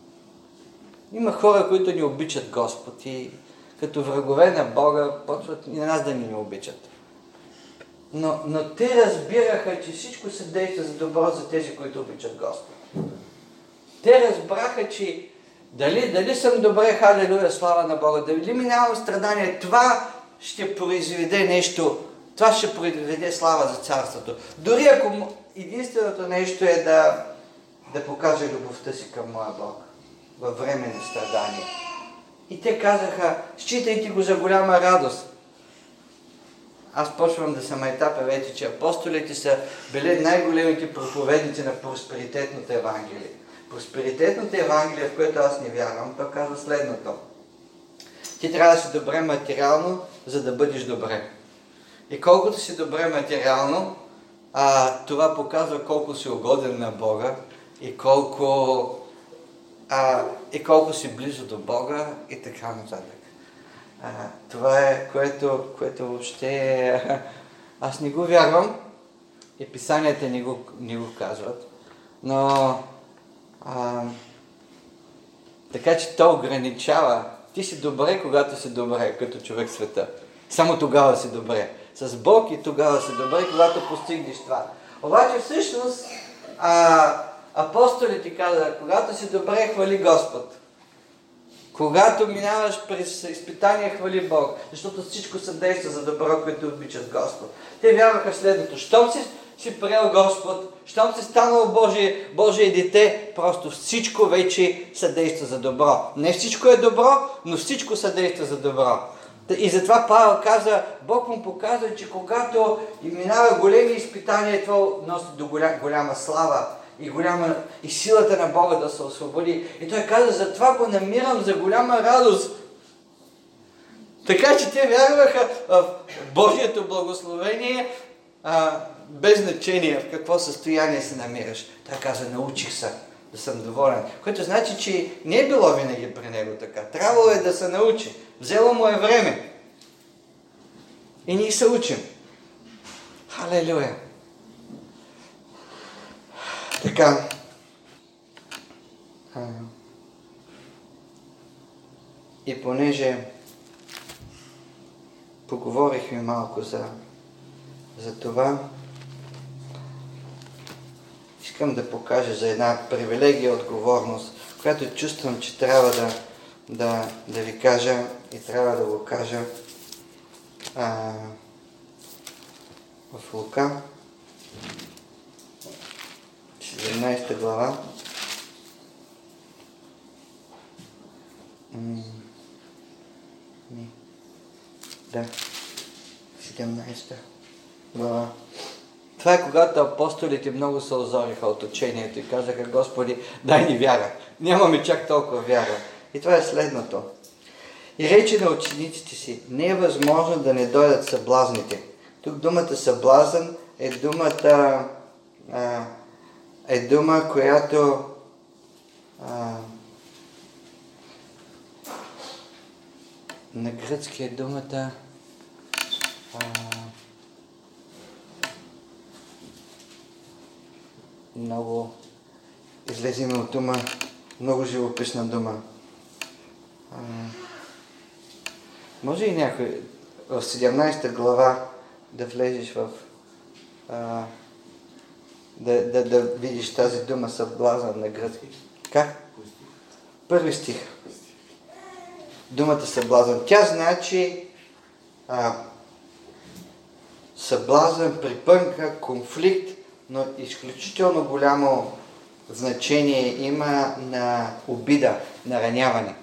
Има хора, които ни обичат Господ и като врагове на Бога почват и на нас да ни не обичат. Но, но те разбираха, че всичко се действа за добро за тези, които обичат Господ. Те разбраха, че дали, дали съм добре, халелуя, слава на Бога, дали минавам страдание, това ще произведе нещо, това ще произведе слава за царството. Дори ако единственото нещо е да, да покажа любовта си към моя Бог във време на страдание. И те казаха, считайте го за голяма радост. Аз почвам да съм етапа вече, че апостолите са били най-големите проповедници на просперитетното Евангелие. Просперитетното Евангелие, в което аз не вярвам, то казва следното. Ти трябва да си добре материално, за да бъдеш добре. И колкото си добре материално, а, това показва колко си угоден на Бога и колко, а, и колко си близо до Бога и така нататък. А, това е, което, което въобще аз не го вярвам и писанията не го, не го казват. Но а, така че то ограничава. Ти си добре, когато си добре, като човек в света. Само тогава си добре. С Бог и тогава си добре, когато постигнеш това. Обаче всъщност а, апостолите казаха, когато си добре, хвали Господ. Когато минаваш през изпитание, хвали Бог, защото всичко се действа за добро, което обичат Господ. Те вярваха следното. Щом си, си приел Господ, щом си станал Божие, Божие дете, просто всичко вече се действа за добро. Не всичко е добро, но всичко се действа за добро. И затова Павел каза, Бог му показва, че когато и минава големи изпитания, това носи до голям, голяма слава и, голяма, и силата на Бога да се освободи. И той каза, затова го намирам за голяма радост. Така че те вярваха в Божието благословение, а, без значение в какво състояние се намираш. Той каза, научих се да съм доволен. Което значи, че не е било винаги при него така. Трябвало е да се научи. Взело му е време. И ние се учим. Халелуя! Така. И понеже поговорихме малко за, за това, искам да покажа за една привилегия и отговорност, която чувствам, че трябва да, да, да ви кажа и трябва да го кажа а, в Лука, седемнадесета глава. М- не. Да, седемнадесета глава. Това е когато апостолите много се озориха от учението и казаха, Господи, дай ни вяра. Нямаме чак толкова вяра. И това е следното. И рече на учениците си, не е възможно да не дойдат съблазните. Тук думата съблазън е думата, а, е дума, която а, на гръцки е думата а, много излезе ми от дума, много живописна дума. А, може и някой в седемнадесета глава да влезеш в а, да, да, да видиш тази дума съблазън на гръцки. Как? Първи стих. Думата съблазън. Тя значи а, съблазън, припънка, конфликт, но изключително голямо значение има на обида, на раняване.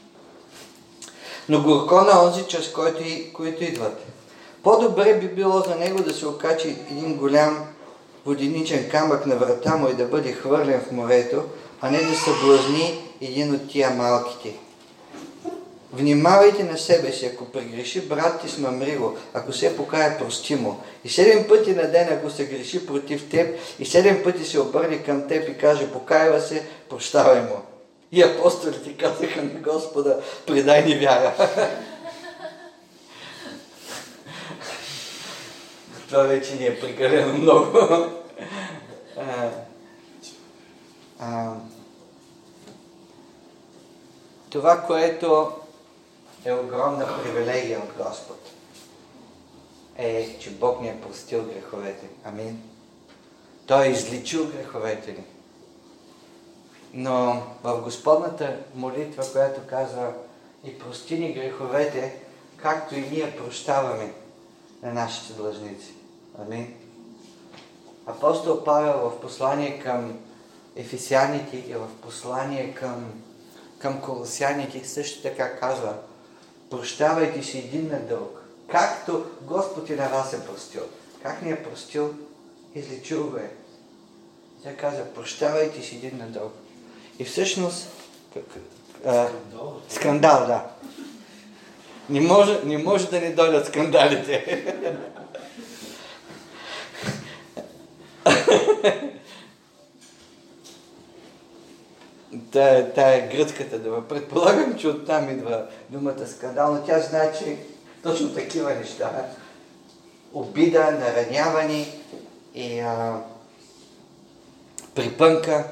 Но горко на онзи, чрез който, които идват. По-добре би било за него да се окачи един голям воденичен камък на врата му и да бъде хвърлен в морето, а не да съблазни един от тия малките. Внимавайте на себе си, ако прегреши брат ти с мамриго, ако се покая, прости му. И седем пъти на ден, ако се греши против теб, и седем пъти се обърне към теб и каже, покаява се, прощавай му. И апостолите казаха на Господа, предай ни вяра. Това вече ни е прекалено много. а, а, това, което е огромна привилегия от Господ, е, че Бог ни е простил греховете. Амин. Той е изличил греховете ни. Но в Господната молитва, която казва и прости ни греховете, както и ние прощаваме на нашите длъжници. Амин. Апостол Павел в послание към ефесяните и в послание към, към колосяните също така казва: прощавайте си един на друг, както Господ и на вас е простил. Как ни е простил? Изличил го е. Тя каза: прощавайте си един на друг. И всъщност а, скандал, да. Не може, не може да не дойдат скандалите. Тая, тая е гръцката дума. Предполагам, че оттам идва думата скандал, но тя значи точно такива неща. Обида, наранявани и а, припънка.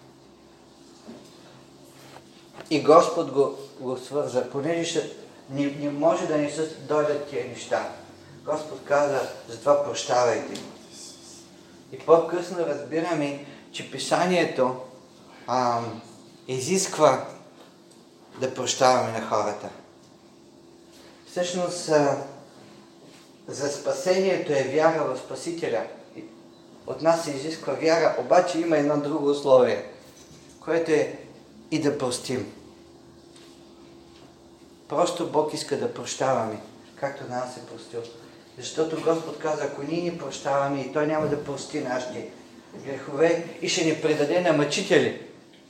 И Господ го, го свърза, понеже ще, не, не може да не се дойдат тия неща. Господ каза: затова прощавайте. И по-късно разбираме, че Писанието а, изисква да прощаваме на хората. Всъщност, а, за спасението е вяра в Спасителя. От нас се изисква вяра, обаче има едно друго условие, което е и да простим. Просто Бог иска да прощаваме, както нас е простил. Защото Господ каза: ако ние ни прощаваме, и Той няма да прости нашите грехове и ще ни предаде на мъчители.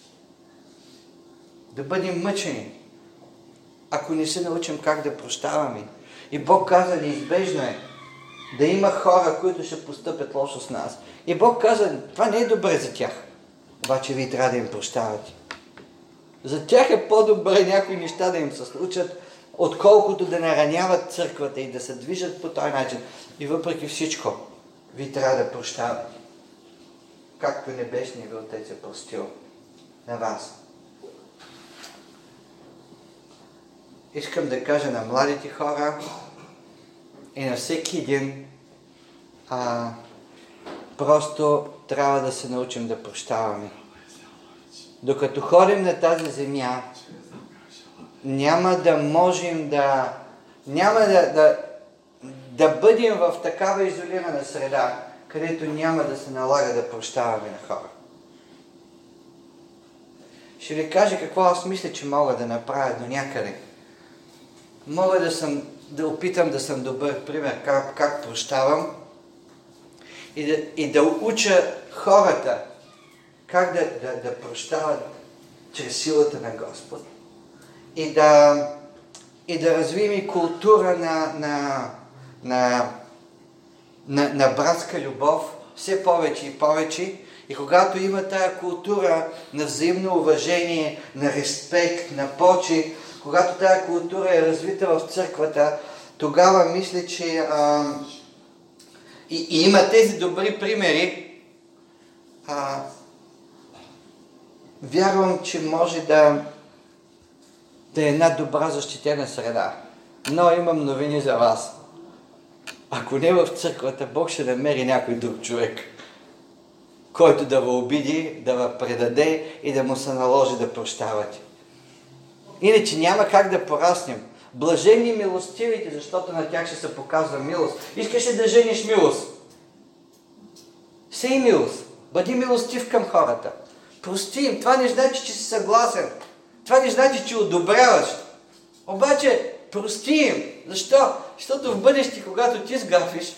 Да бъдем мъчени, ако не се научим как да прощаваме. И Бог каза: неизбежно е да има хора, които ще постъпят лошо с нас. И Бог каза: това не е добре за тях. Обаче вие трябва да им прощавате. За тях е по-добре някои неща да им се случат, отколкото да нараняват църквата и да се движат по този начин. И въпреки всичко, вие трябва да прощавате. Както небесният ви Отец е простил на вас. Искам да кажа на младите хора и на всеки един, а, просто трябва да се научим да прощаваме. Докато ходим на тази земя, няма да можем да, няма да, да, да бъдем в такава изолирана среда, където няма да се налага да прощаваме на хора. Ще ви кажа какво аз мисля, че мога да направя до някъде. Мога да, съм, да опитам да съм добър пример как, как прощавам и да, и да уча хората как да, да, да прощават чрез силата на Господ и да, и да развием и култура на, на, на, на, на братска любов все повече и повече. И когато има тая култура на взаимно уважение, на респект, на почит, когато тая култура е развита в църквата, тогава мисля, че а, и, и има тези добри примери, а, вярвам, че може да, да е една добра защитена среда. Но имам новини за вас. Ако не в църквата, Бог ще намери някой друг човек, който да ви обиди, да ви предаде и да му се наложи да прощавате. Иначе няма как да пораснем. Блажени милостивите, защото на тях ще се показва милост. Искаш ли да жениш милост? Сей милост. Бъди милостив към хората. Прости им. Това не значи, че си съгласен. Това не значи, че одобряваш. Обаче, прости им. Защо? Защото в бъдеще, когато ти сгафиш,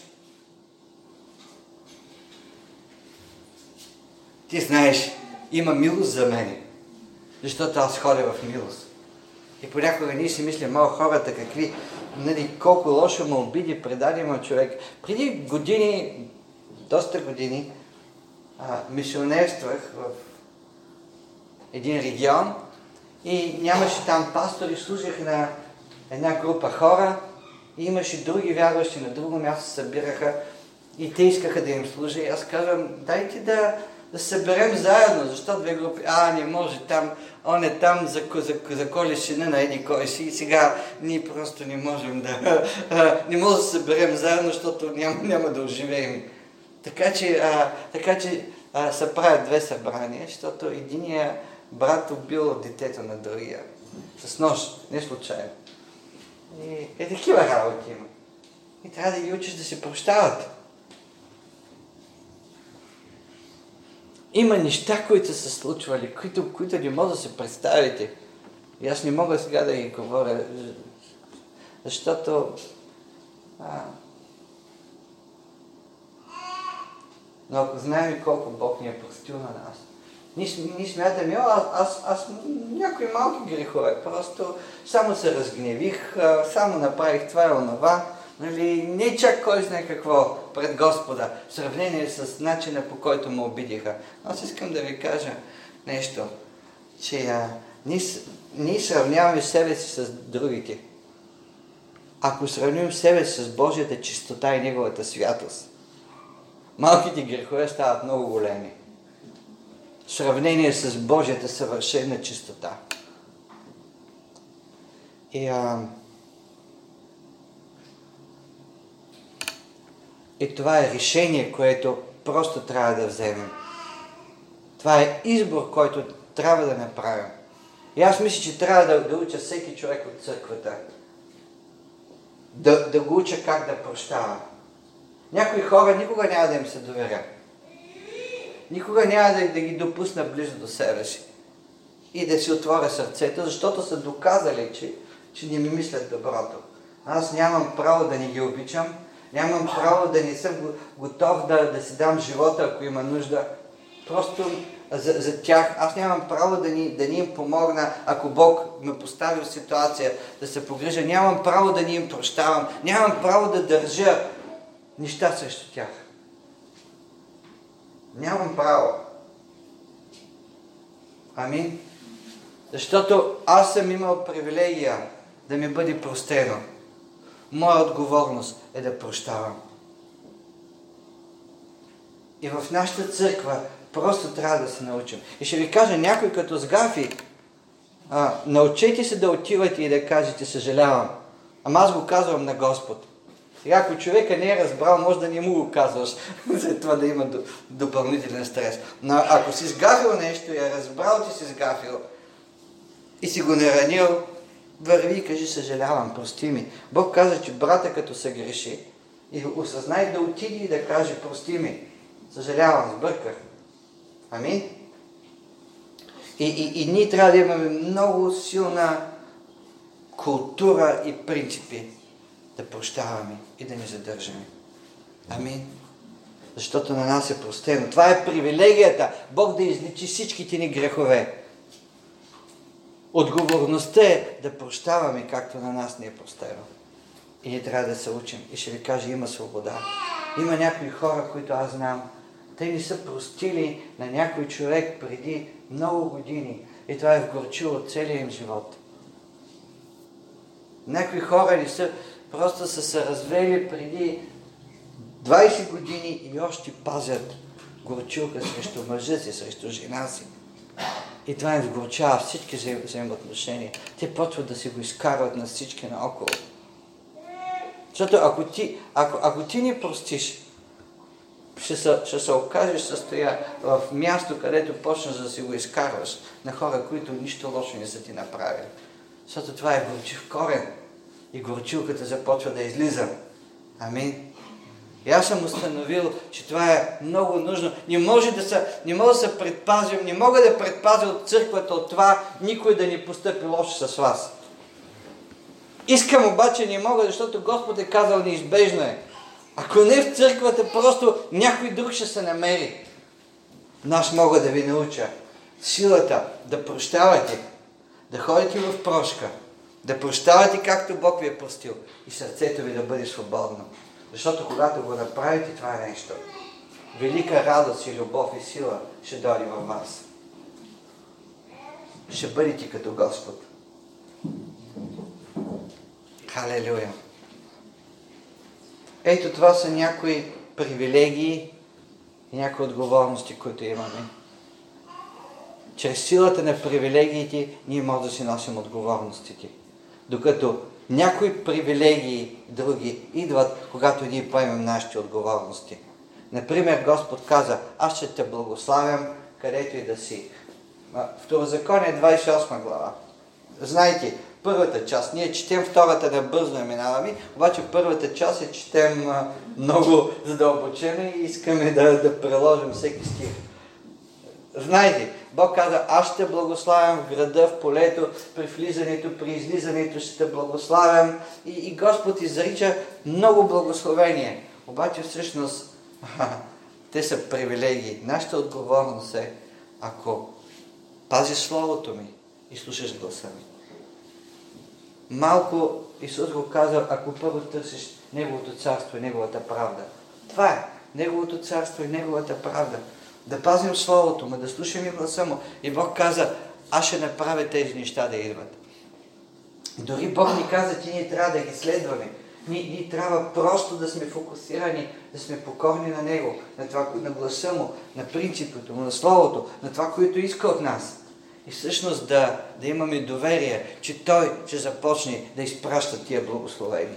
ти знаеш, има милост за мене. Защото аз ходя в милост. И понякога ние си мислим: мало хората какви, нали, колко лошо му обиди, предаде му човек. Преди години, доста години, а, мисионерствах в един регион и нямаше там пастори, служих на една група хора и имаше други вярващи, на друго място се събираха И те искаха да им служа. И аз казвам, дайте да, да съберем заедно. Защо две групи? А, не може там, он е там за, за, за колешина на еди кой си. И сега ние просто не можем да... не може да се съберем заедно, защото няма, няма да оживеем. Така че, а, така че а, се правят две събрания, защото единия брат убил детето на другия. С нож, не случайно. И е такива работи има. И трябва да ги учиш да се прощават. Има неща, които са случвали, които, които не може да се представите. И аз не мога сега да ги говоря, защото а, но ако знаем колко Бог ни е простил на нас, ние, ние смятаме, аз, аз, аз някои малки грехове, просто само се разгневих, само направих това и онова, нали, не чак кой знае какво пред Господа, в сравнение с начина, по който ме обидиха. Аз искам да ви кажа нещо, че а, ние, ние сравняваме себе си с другите. Ако сравним себе си с Божията чистота и Неговата святост, малките грехове стават много големи. В сравнение с Божията съвършена чистота. И, а, и това е решение, което просто трябва да вземем. Това е избор, който трябва да направим. И аз мисля, че трябва да, да уча всеки човек от църквата. Да, да го уча как да прощава. Някои хора никога няма да им се доверя. Никога няма да, да ги допусна близо до себе си. И да си отворя сърцето, защото са доказали, че, че не ми мислят доброто. Аз нямам право да не ги обичам. Нямам право да не съм готов да, да си дам живота, ако има нужда. Просто за, за тях. Аз нямам право да ни, да ни им помогна, ако Бог ме постави в ситуация да се погрижа. Нямам право да ни им прощавам. Нямам право да държа неща срещу тях. Нямам право. Амин. Защото аз съм имал привилегия да ми бъде простено. Моя отговорност е да прощавам. И в нашата църква просто трябва да се научим. И ще ви кажа, някой като сгафи, а, научете се да отивате и да кажете съжалявам. Ама аз го казвам на Господ. И ако човека не е разбрал, може да не му го казваш, за това да има допълнителен стрес. Но ако си сгафил нещо и е разбрал, че си сгафил и си го наранил, върви и кажи съжалявам, прости ми. Бог каза, че брата като се греши и осъзнай да отиди и да каже прости ми. Съжалявам, сбърках. Амин? И, и, и ние трябва да имаме много силна култура и принципи да прощаваме и да не задържаме. Амин? Защото на нас е простено. Това е привилегията. Бог да изличи всичките ни грехове. Отговорността е да прощаваме, както на нас не е простено. И ние трябва да се учим. И ще ви кажа, има свобода. Има някои хора, които аз знам, те не са простили на някой човек преди много години. И това е вгорчило целия им живот. Някои хора не са, просто са се развели преди двайсет години и още пазят горчилка срещу мъжа си, срещу жена си. И това им вгорчава всички взаимоотношения. Те почват да се го изкарват на всички наоколо. Защото ако ти, ако, ако ти не простиш, ще се, ще се окажеш състоя в място, където почнеш да си го изкарваш на хора, които нищо лошо не са ти направили. Защото това е горчив корен и горчилката започва да излиза. Амин. И аз съм установил, че това е много нужно. Не може да се, не може да се предпазим, не мога да предпазя от църквата от това никой да ни постъпи лошо с вас. Искам обаче не мога, защото Господ е казал неизбежно е. Ако не в църквата, просто някой друг ще се намери. Но аз мога да ви науча силата да прощавате, да ходите в прошка, да прощавате както Бог ви е простил и сърцето ви да бъде свободно. Защото когато го направите това нещо, велика радост и любов и сила ще дойде във вас. Ще бъдете като Господ. Халелуя! Ето това са някои привилегии и някои отговорности, които имаме. Чрез силата на привилегиите ние можем да си носим отговорностите. Докато някои привилегии, други, идват, когато ние поемем нашите отговорности. Например, Господ каза, аз ще те благославям, където и да си. Второзаконие, двадесет и осма глава. Знаете, първата част, ние четем втората набързо я минаваме, обаче първата част я четем много задълбочено и искаме да, да приложим всеки стих. Знаете, Бог каза, аз ще благославям в града, в полето, при влизането, при излизането ще те благославям. И, и Господ изрича много благословение. Обаче всъщност те са привилегии. Нашата отговорност е, ако пазиш Словото ми и слушаш гласа ми. Малко Исус го каза, ако първо търсиш Неговото царство и Неговата правда. Това е Неговото царство и Неговата правда. Да пазим Словото му, да слушаме гласа му. И Бог каза, аз ще направя тези неща да идват. Дори Бог ни каза, че ние трябва да ги следваме. Ние, ние трябва просто да сме фокусирани, да сме покорни на Него, на, това, на гласа му, на принципите му, на Словото, на това, което иска от нас. И всъщност да, да имаме доверие, че Той ще започне да изпраща тия благословения.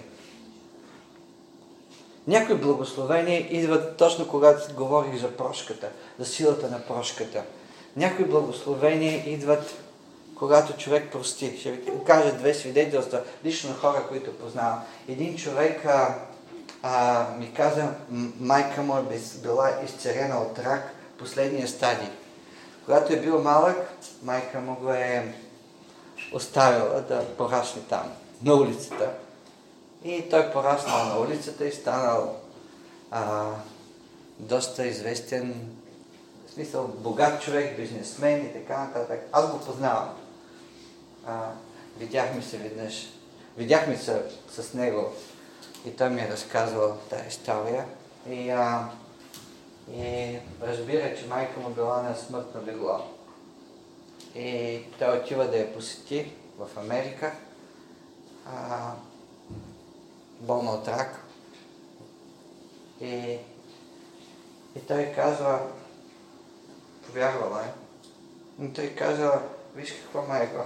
Някои благословения идват точно когато говорих за прошката, за силата на прошката. Някои благословения идват когато човек прости. Ще ви кажа две свидетелства, лично на хора, които познавам. Един човек а, а, ми каза, майка му е била изцерена от рак, последния стадий. Когато е бил малък, майка му го е оставила да порасне там, на улицата. И той пораснал на улицата и станал а, доста известен, в смисъл богат човек, бизнесмен и така нататък. Аз го познавам. А, видяхме се веднъж. Видяхме се с него и той ми е разказвал тази история. И, а, и разбира, че майка му била на смъртно легло. И той отива да я посети в Америка. А, болна от рак. И, и той казва, повярвала е, но той казва, виж какво, майко,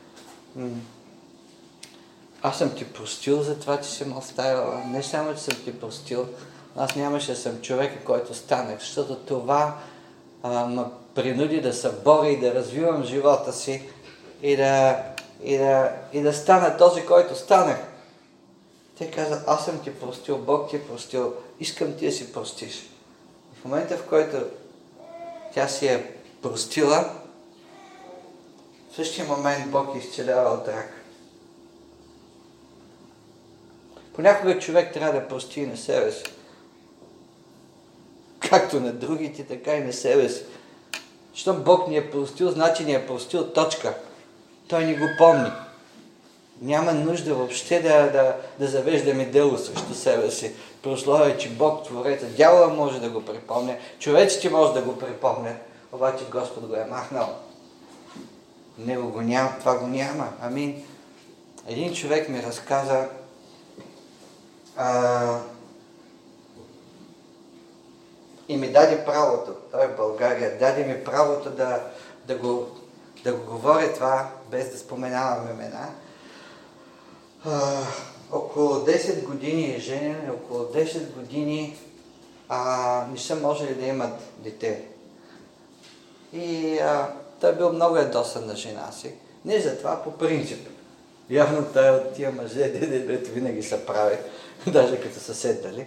аз съм ти простил за това, че си ме оставила. Не само, че съм ти простил, аз нямаше да съм човека, който станах, защото това а, ме принуди да се боря и да развивам живота си и да, и да, и да стана този, който станах. Те каза, аз съм ти простил, Бог ти е простил, искам ти да си простиш. И в момента, в който тя си е простила, в същия момент Бог е изцелява от рак. Понякога човек трябва да прости и на себе си. Както на другите, така и на себе си. Щом Бог ни е простил, значи ни е простил точка. Той ни го помни. Няма нужда въобще да, да, да завеждаме дело срещу себе си. При условие, че Бог, Твореца, дявола може да го припомня, човеците може да го припомнят, обаче Господ го е махнал. Него го няма, това го няма. Амин. Един човек ми разказа а, и ми даде правото, той е в България, даде ми правото да, да, го, да го говоря това, без да споменавам имена. А, около десет години е женен, около десет години а, не са можели да имат дете. И а, той бил много ядосан на жена си. Не за това, по принцип. Явно той от тия мъже, дето винаги се прави, даже като са седнали.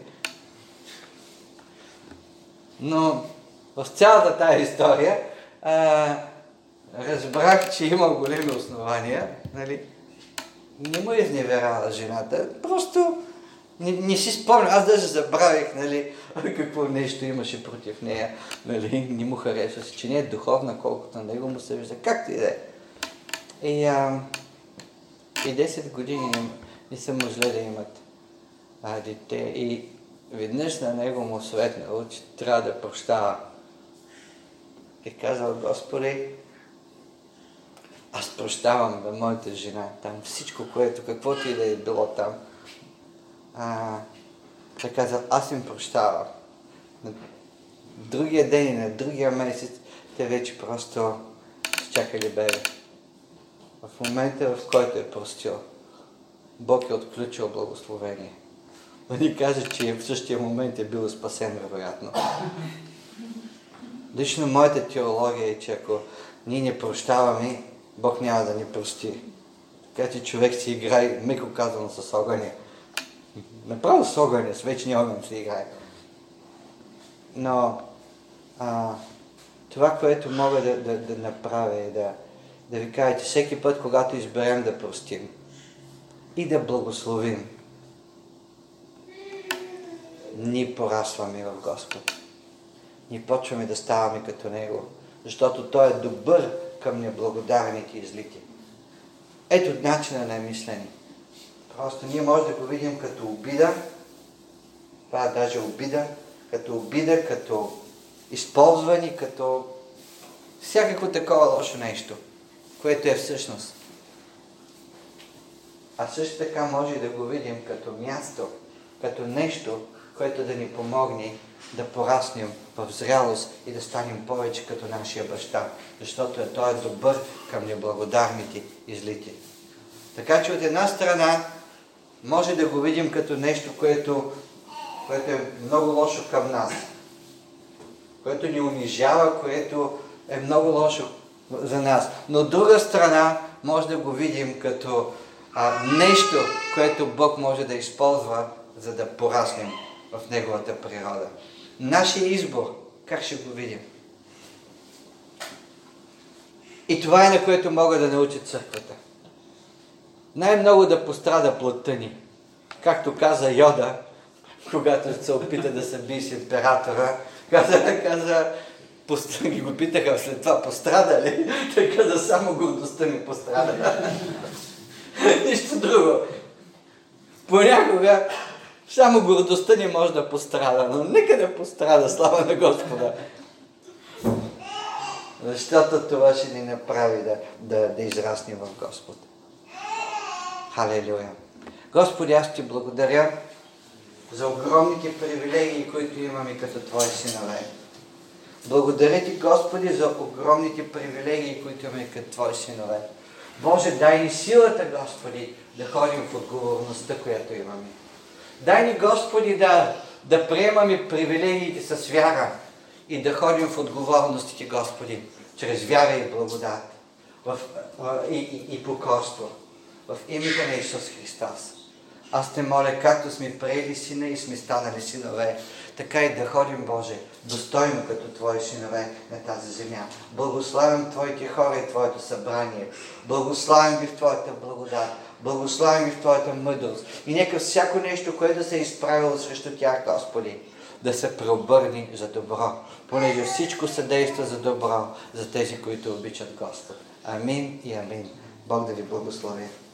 Но в цялата тая история а, разбрах, че има големи основания, нали? Не му изневеряла жената, просто не, не си спомня, аз даже забравих, нали, какво нещо имаше против нея, нали, не му харесва, че не е духовна, колкото на него му се вижда, както и да е. И, а, и десет години не, не са можели да имат а, дете и веднъж на него му светнало, че трябва да прощава. И казал, Господи, аз прощавам на моята жена там, всичко, което, каквото и да е било там. А, той казал, аз им прощавам. на другия ден и на другия месец те вече просто чакали бебе. В момента, в който е простил, Бог е отключил благословение. Но ни каже, че в същия момент е бил спасен, вероятно. Лично моята теология е, че ако ние не прощаваме, Бог няма да ни прости. Така че човек си играе, меко казано, с огъня. Направо с огъня, с вечния огън си играе. Но а, това, което мога да, да, да направя е да, да ви кажа, че всеки път, когато изберем да простим и да благословим, ние порасваме в Господ. Ние почваме да ставаме като Него, защото Той е добър към неблагодарните и злите. Ето начина на мислене. Просто ние може да го видим като обида, това е даже обида, като обида, като използване, като всякакво такова лошо нещо, което е всъщност. А също така може да го видим като място, като нещо, което да ни помогне да пораснем в зрялост и да станем повече като нашия баща, защото Той е добър към неблагодарните и злите. Така че от една страна може да го видим като нещо, което, което е много лошо към нас, което ни унижава, което е много лошо за нас. Но от друга страна може да го видим като а, нещо, което Бог може да използва, за да пораснем в Неговата природа. Нашия избор, как ще го видим? И това е, на което мога да научи църквата. Най-много да пострада плътта ни. Както каза Йода, когато се опита да се бие с императора, каза, каза ги го питаха след това, пострада ли? Той каза, само гордостта ми пострада. Нищо друго. Понякога само гордостта ни може да пострада, но нека да пострада, слава на Господа. Защото това ще ни направи да, да, да израснем в Господ. Халелуя! Господи, аз Ти благодаря за огромните привилегии, които имаме като Твои синове. Благодаря Ти, Господи, за огромните привилегии, които имаме като Твои синове. Боже, дай ни силата, Господи, да ходим в отговорността, която имаме. Дай ни, Господи, да, да приемаме привилегиите с вяра и да ходим в отговорностите, Господи, чрез вяра и благодат в, и, и, и покорство. В името на Исус Христос. Аз Те моля, както сме приели сина и сме станали синове, така и да ходим, Боже, достойно като Твои синове на тази земя. Благославям Твоите хора и Твоето събрание. Благославям ги в Твоята благодат. Благославям ги в Твоята мъдрост. И нека всяко нещо, което се е изправило срещу тях, Господи, да се преобърне за добро. Понеже всичко съдейства за добро за тези, които обичат Господ. Амин и амин. Бог да ви благослови.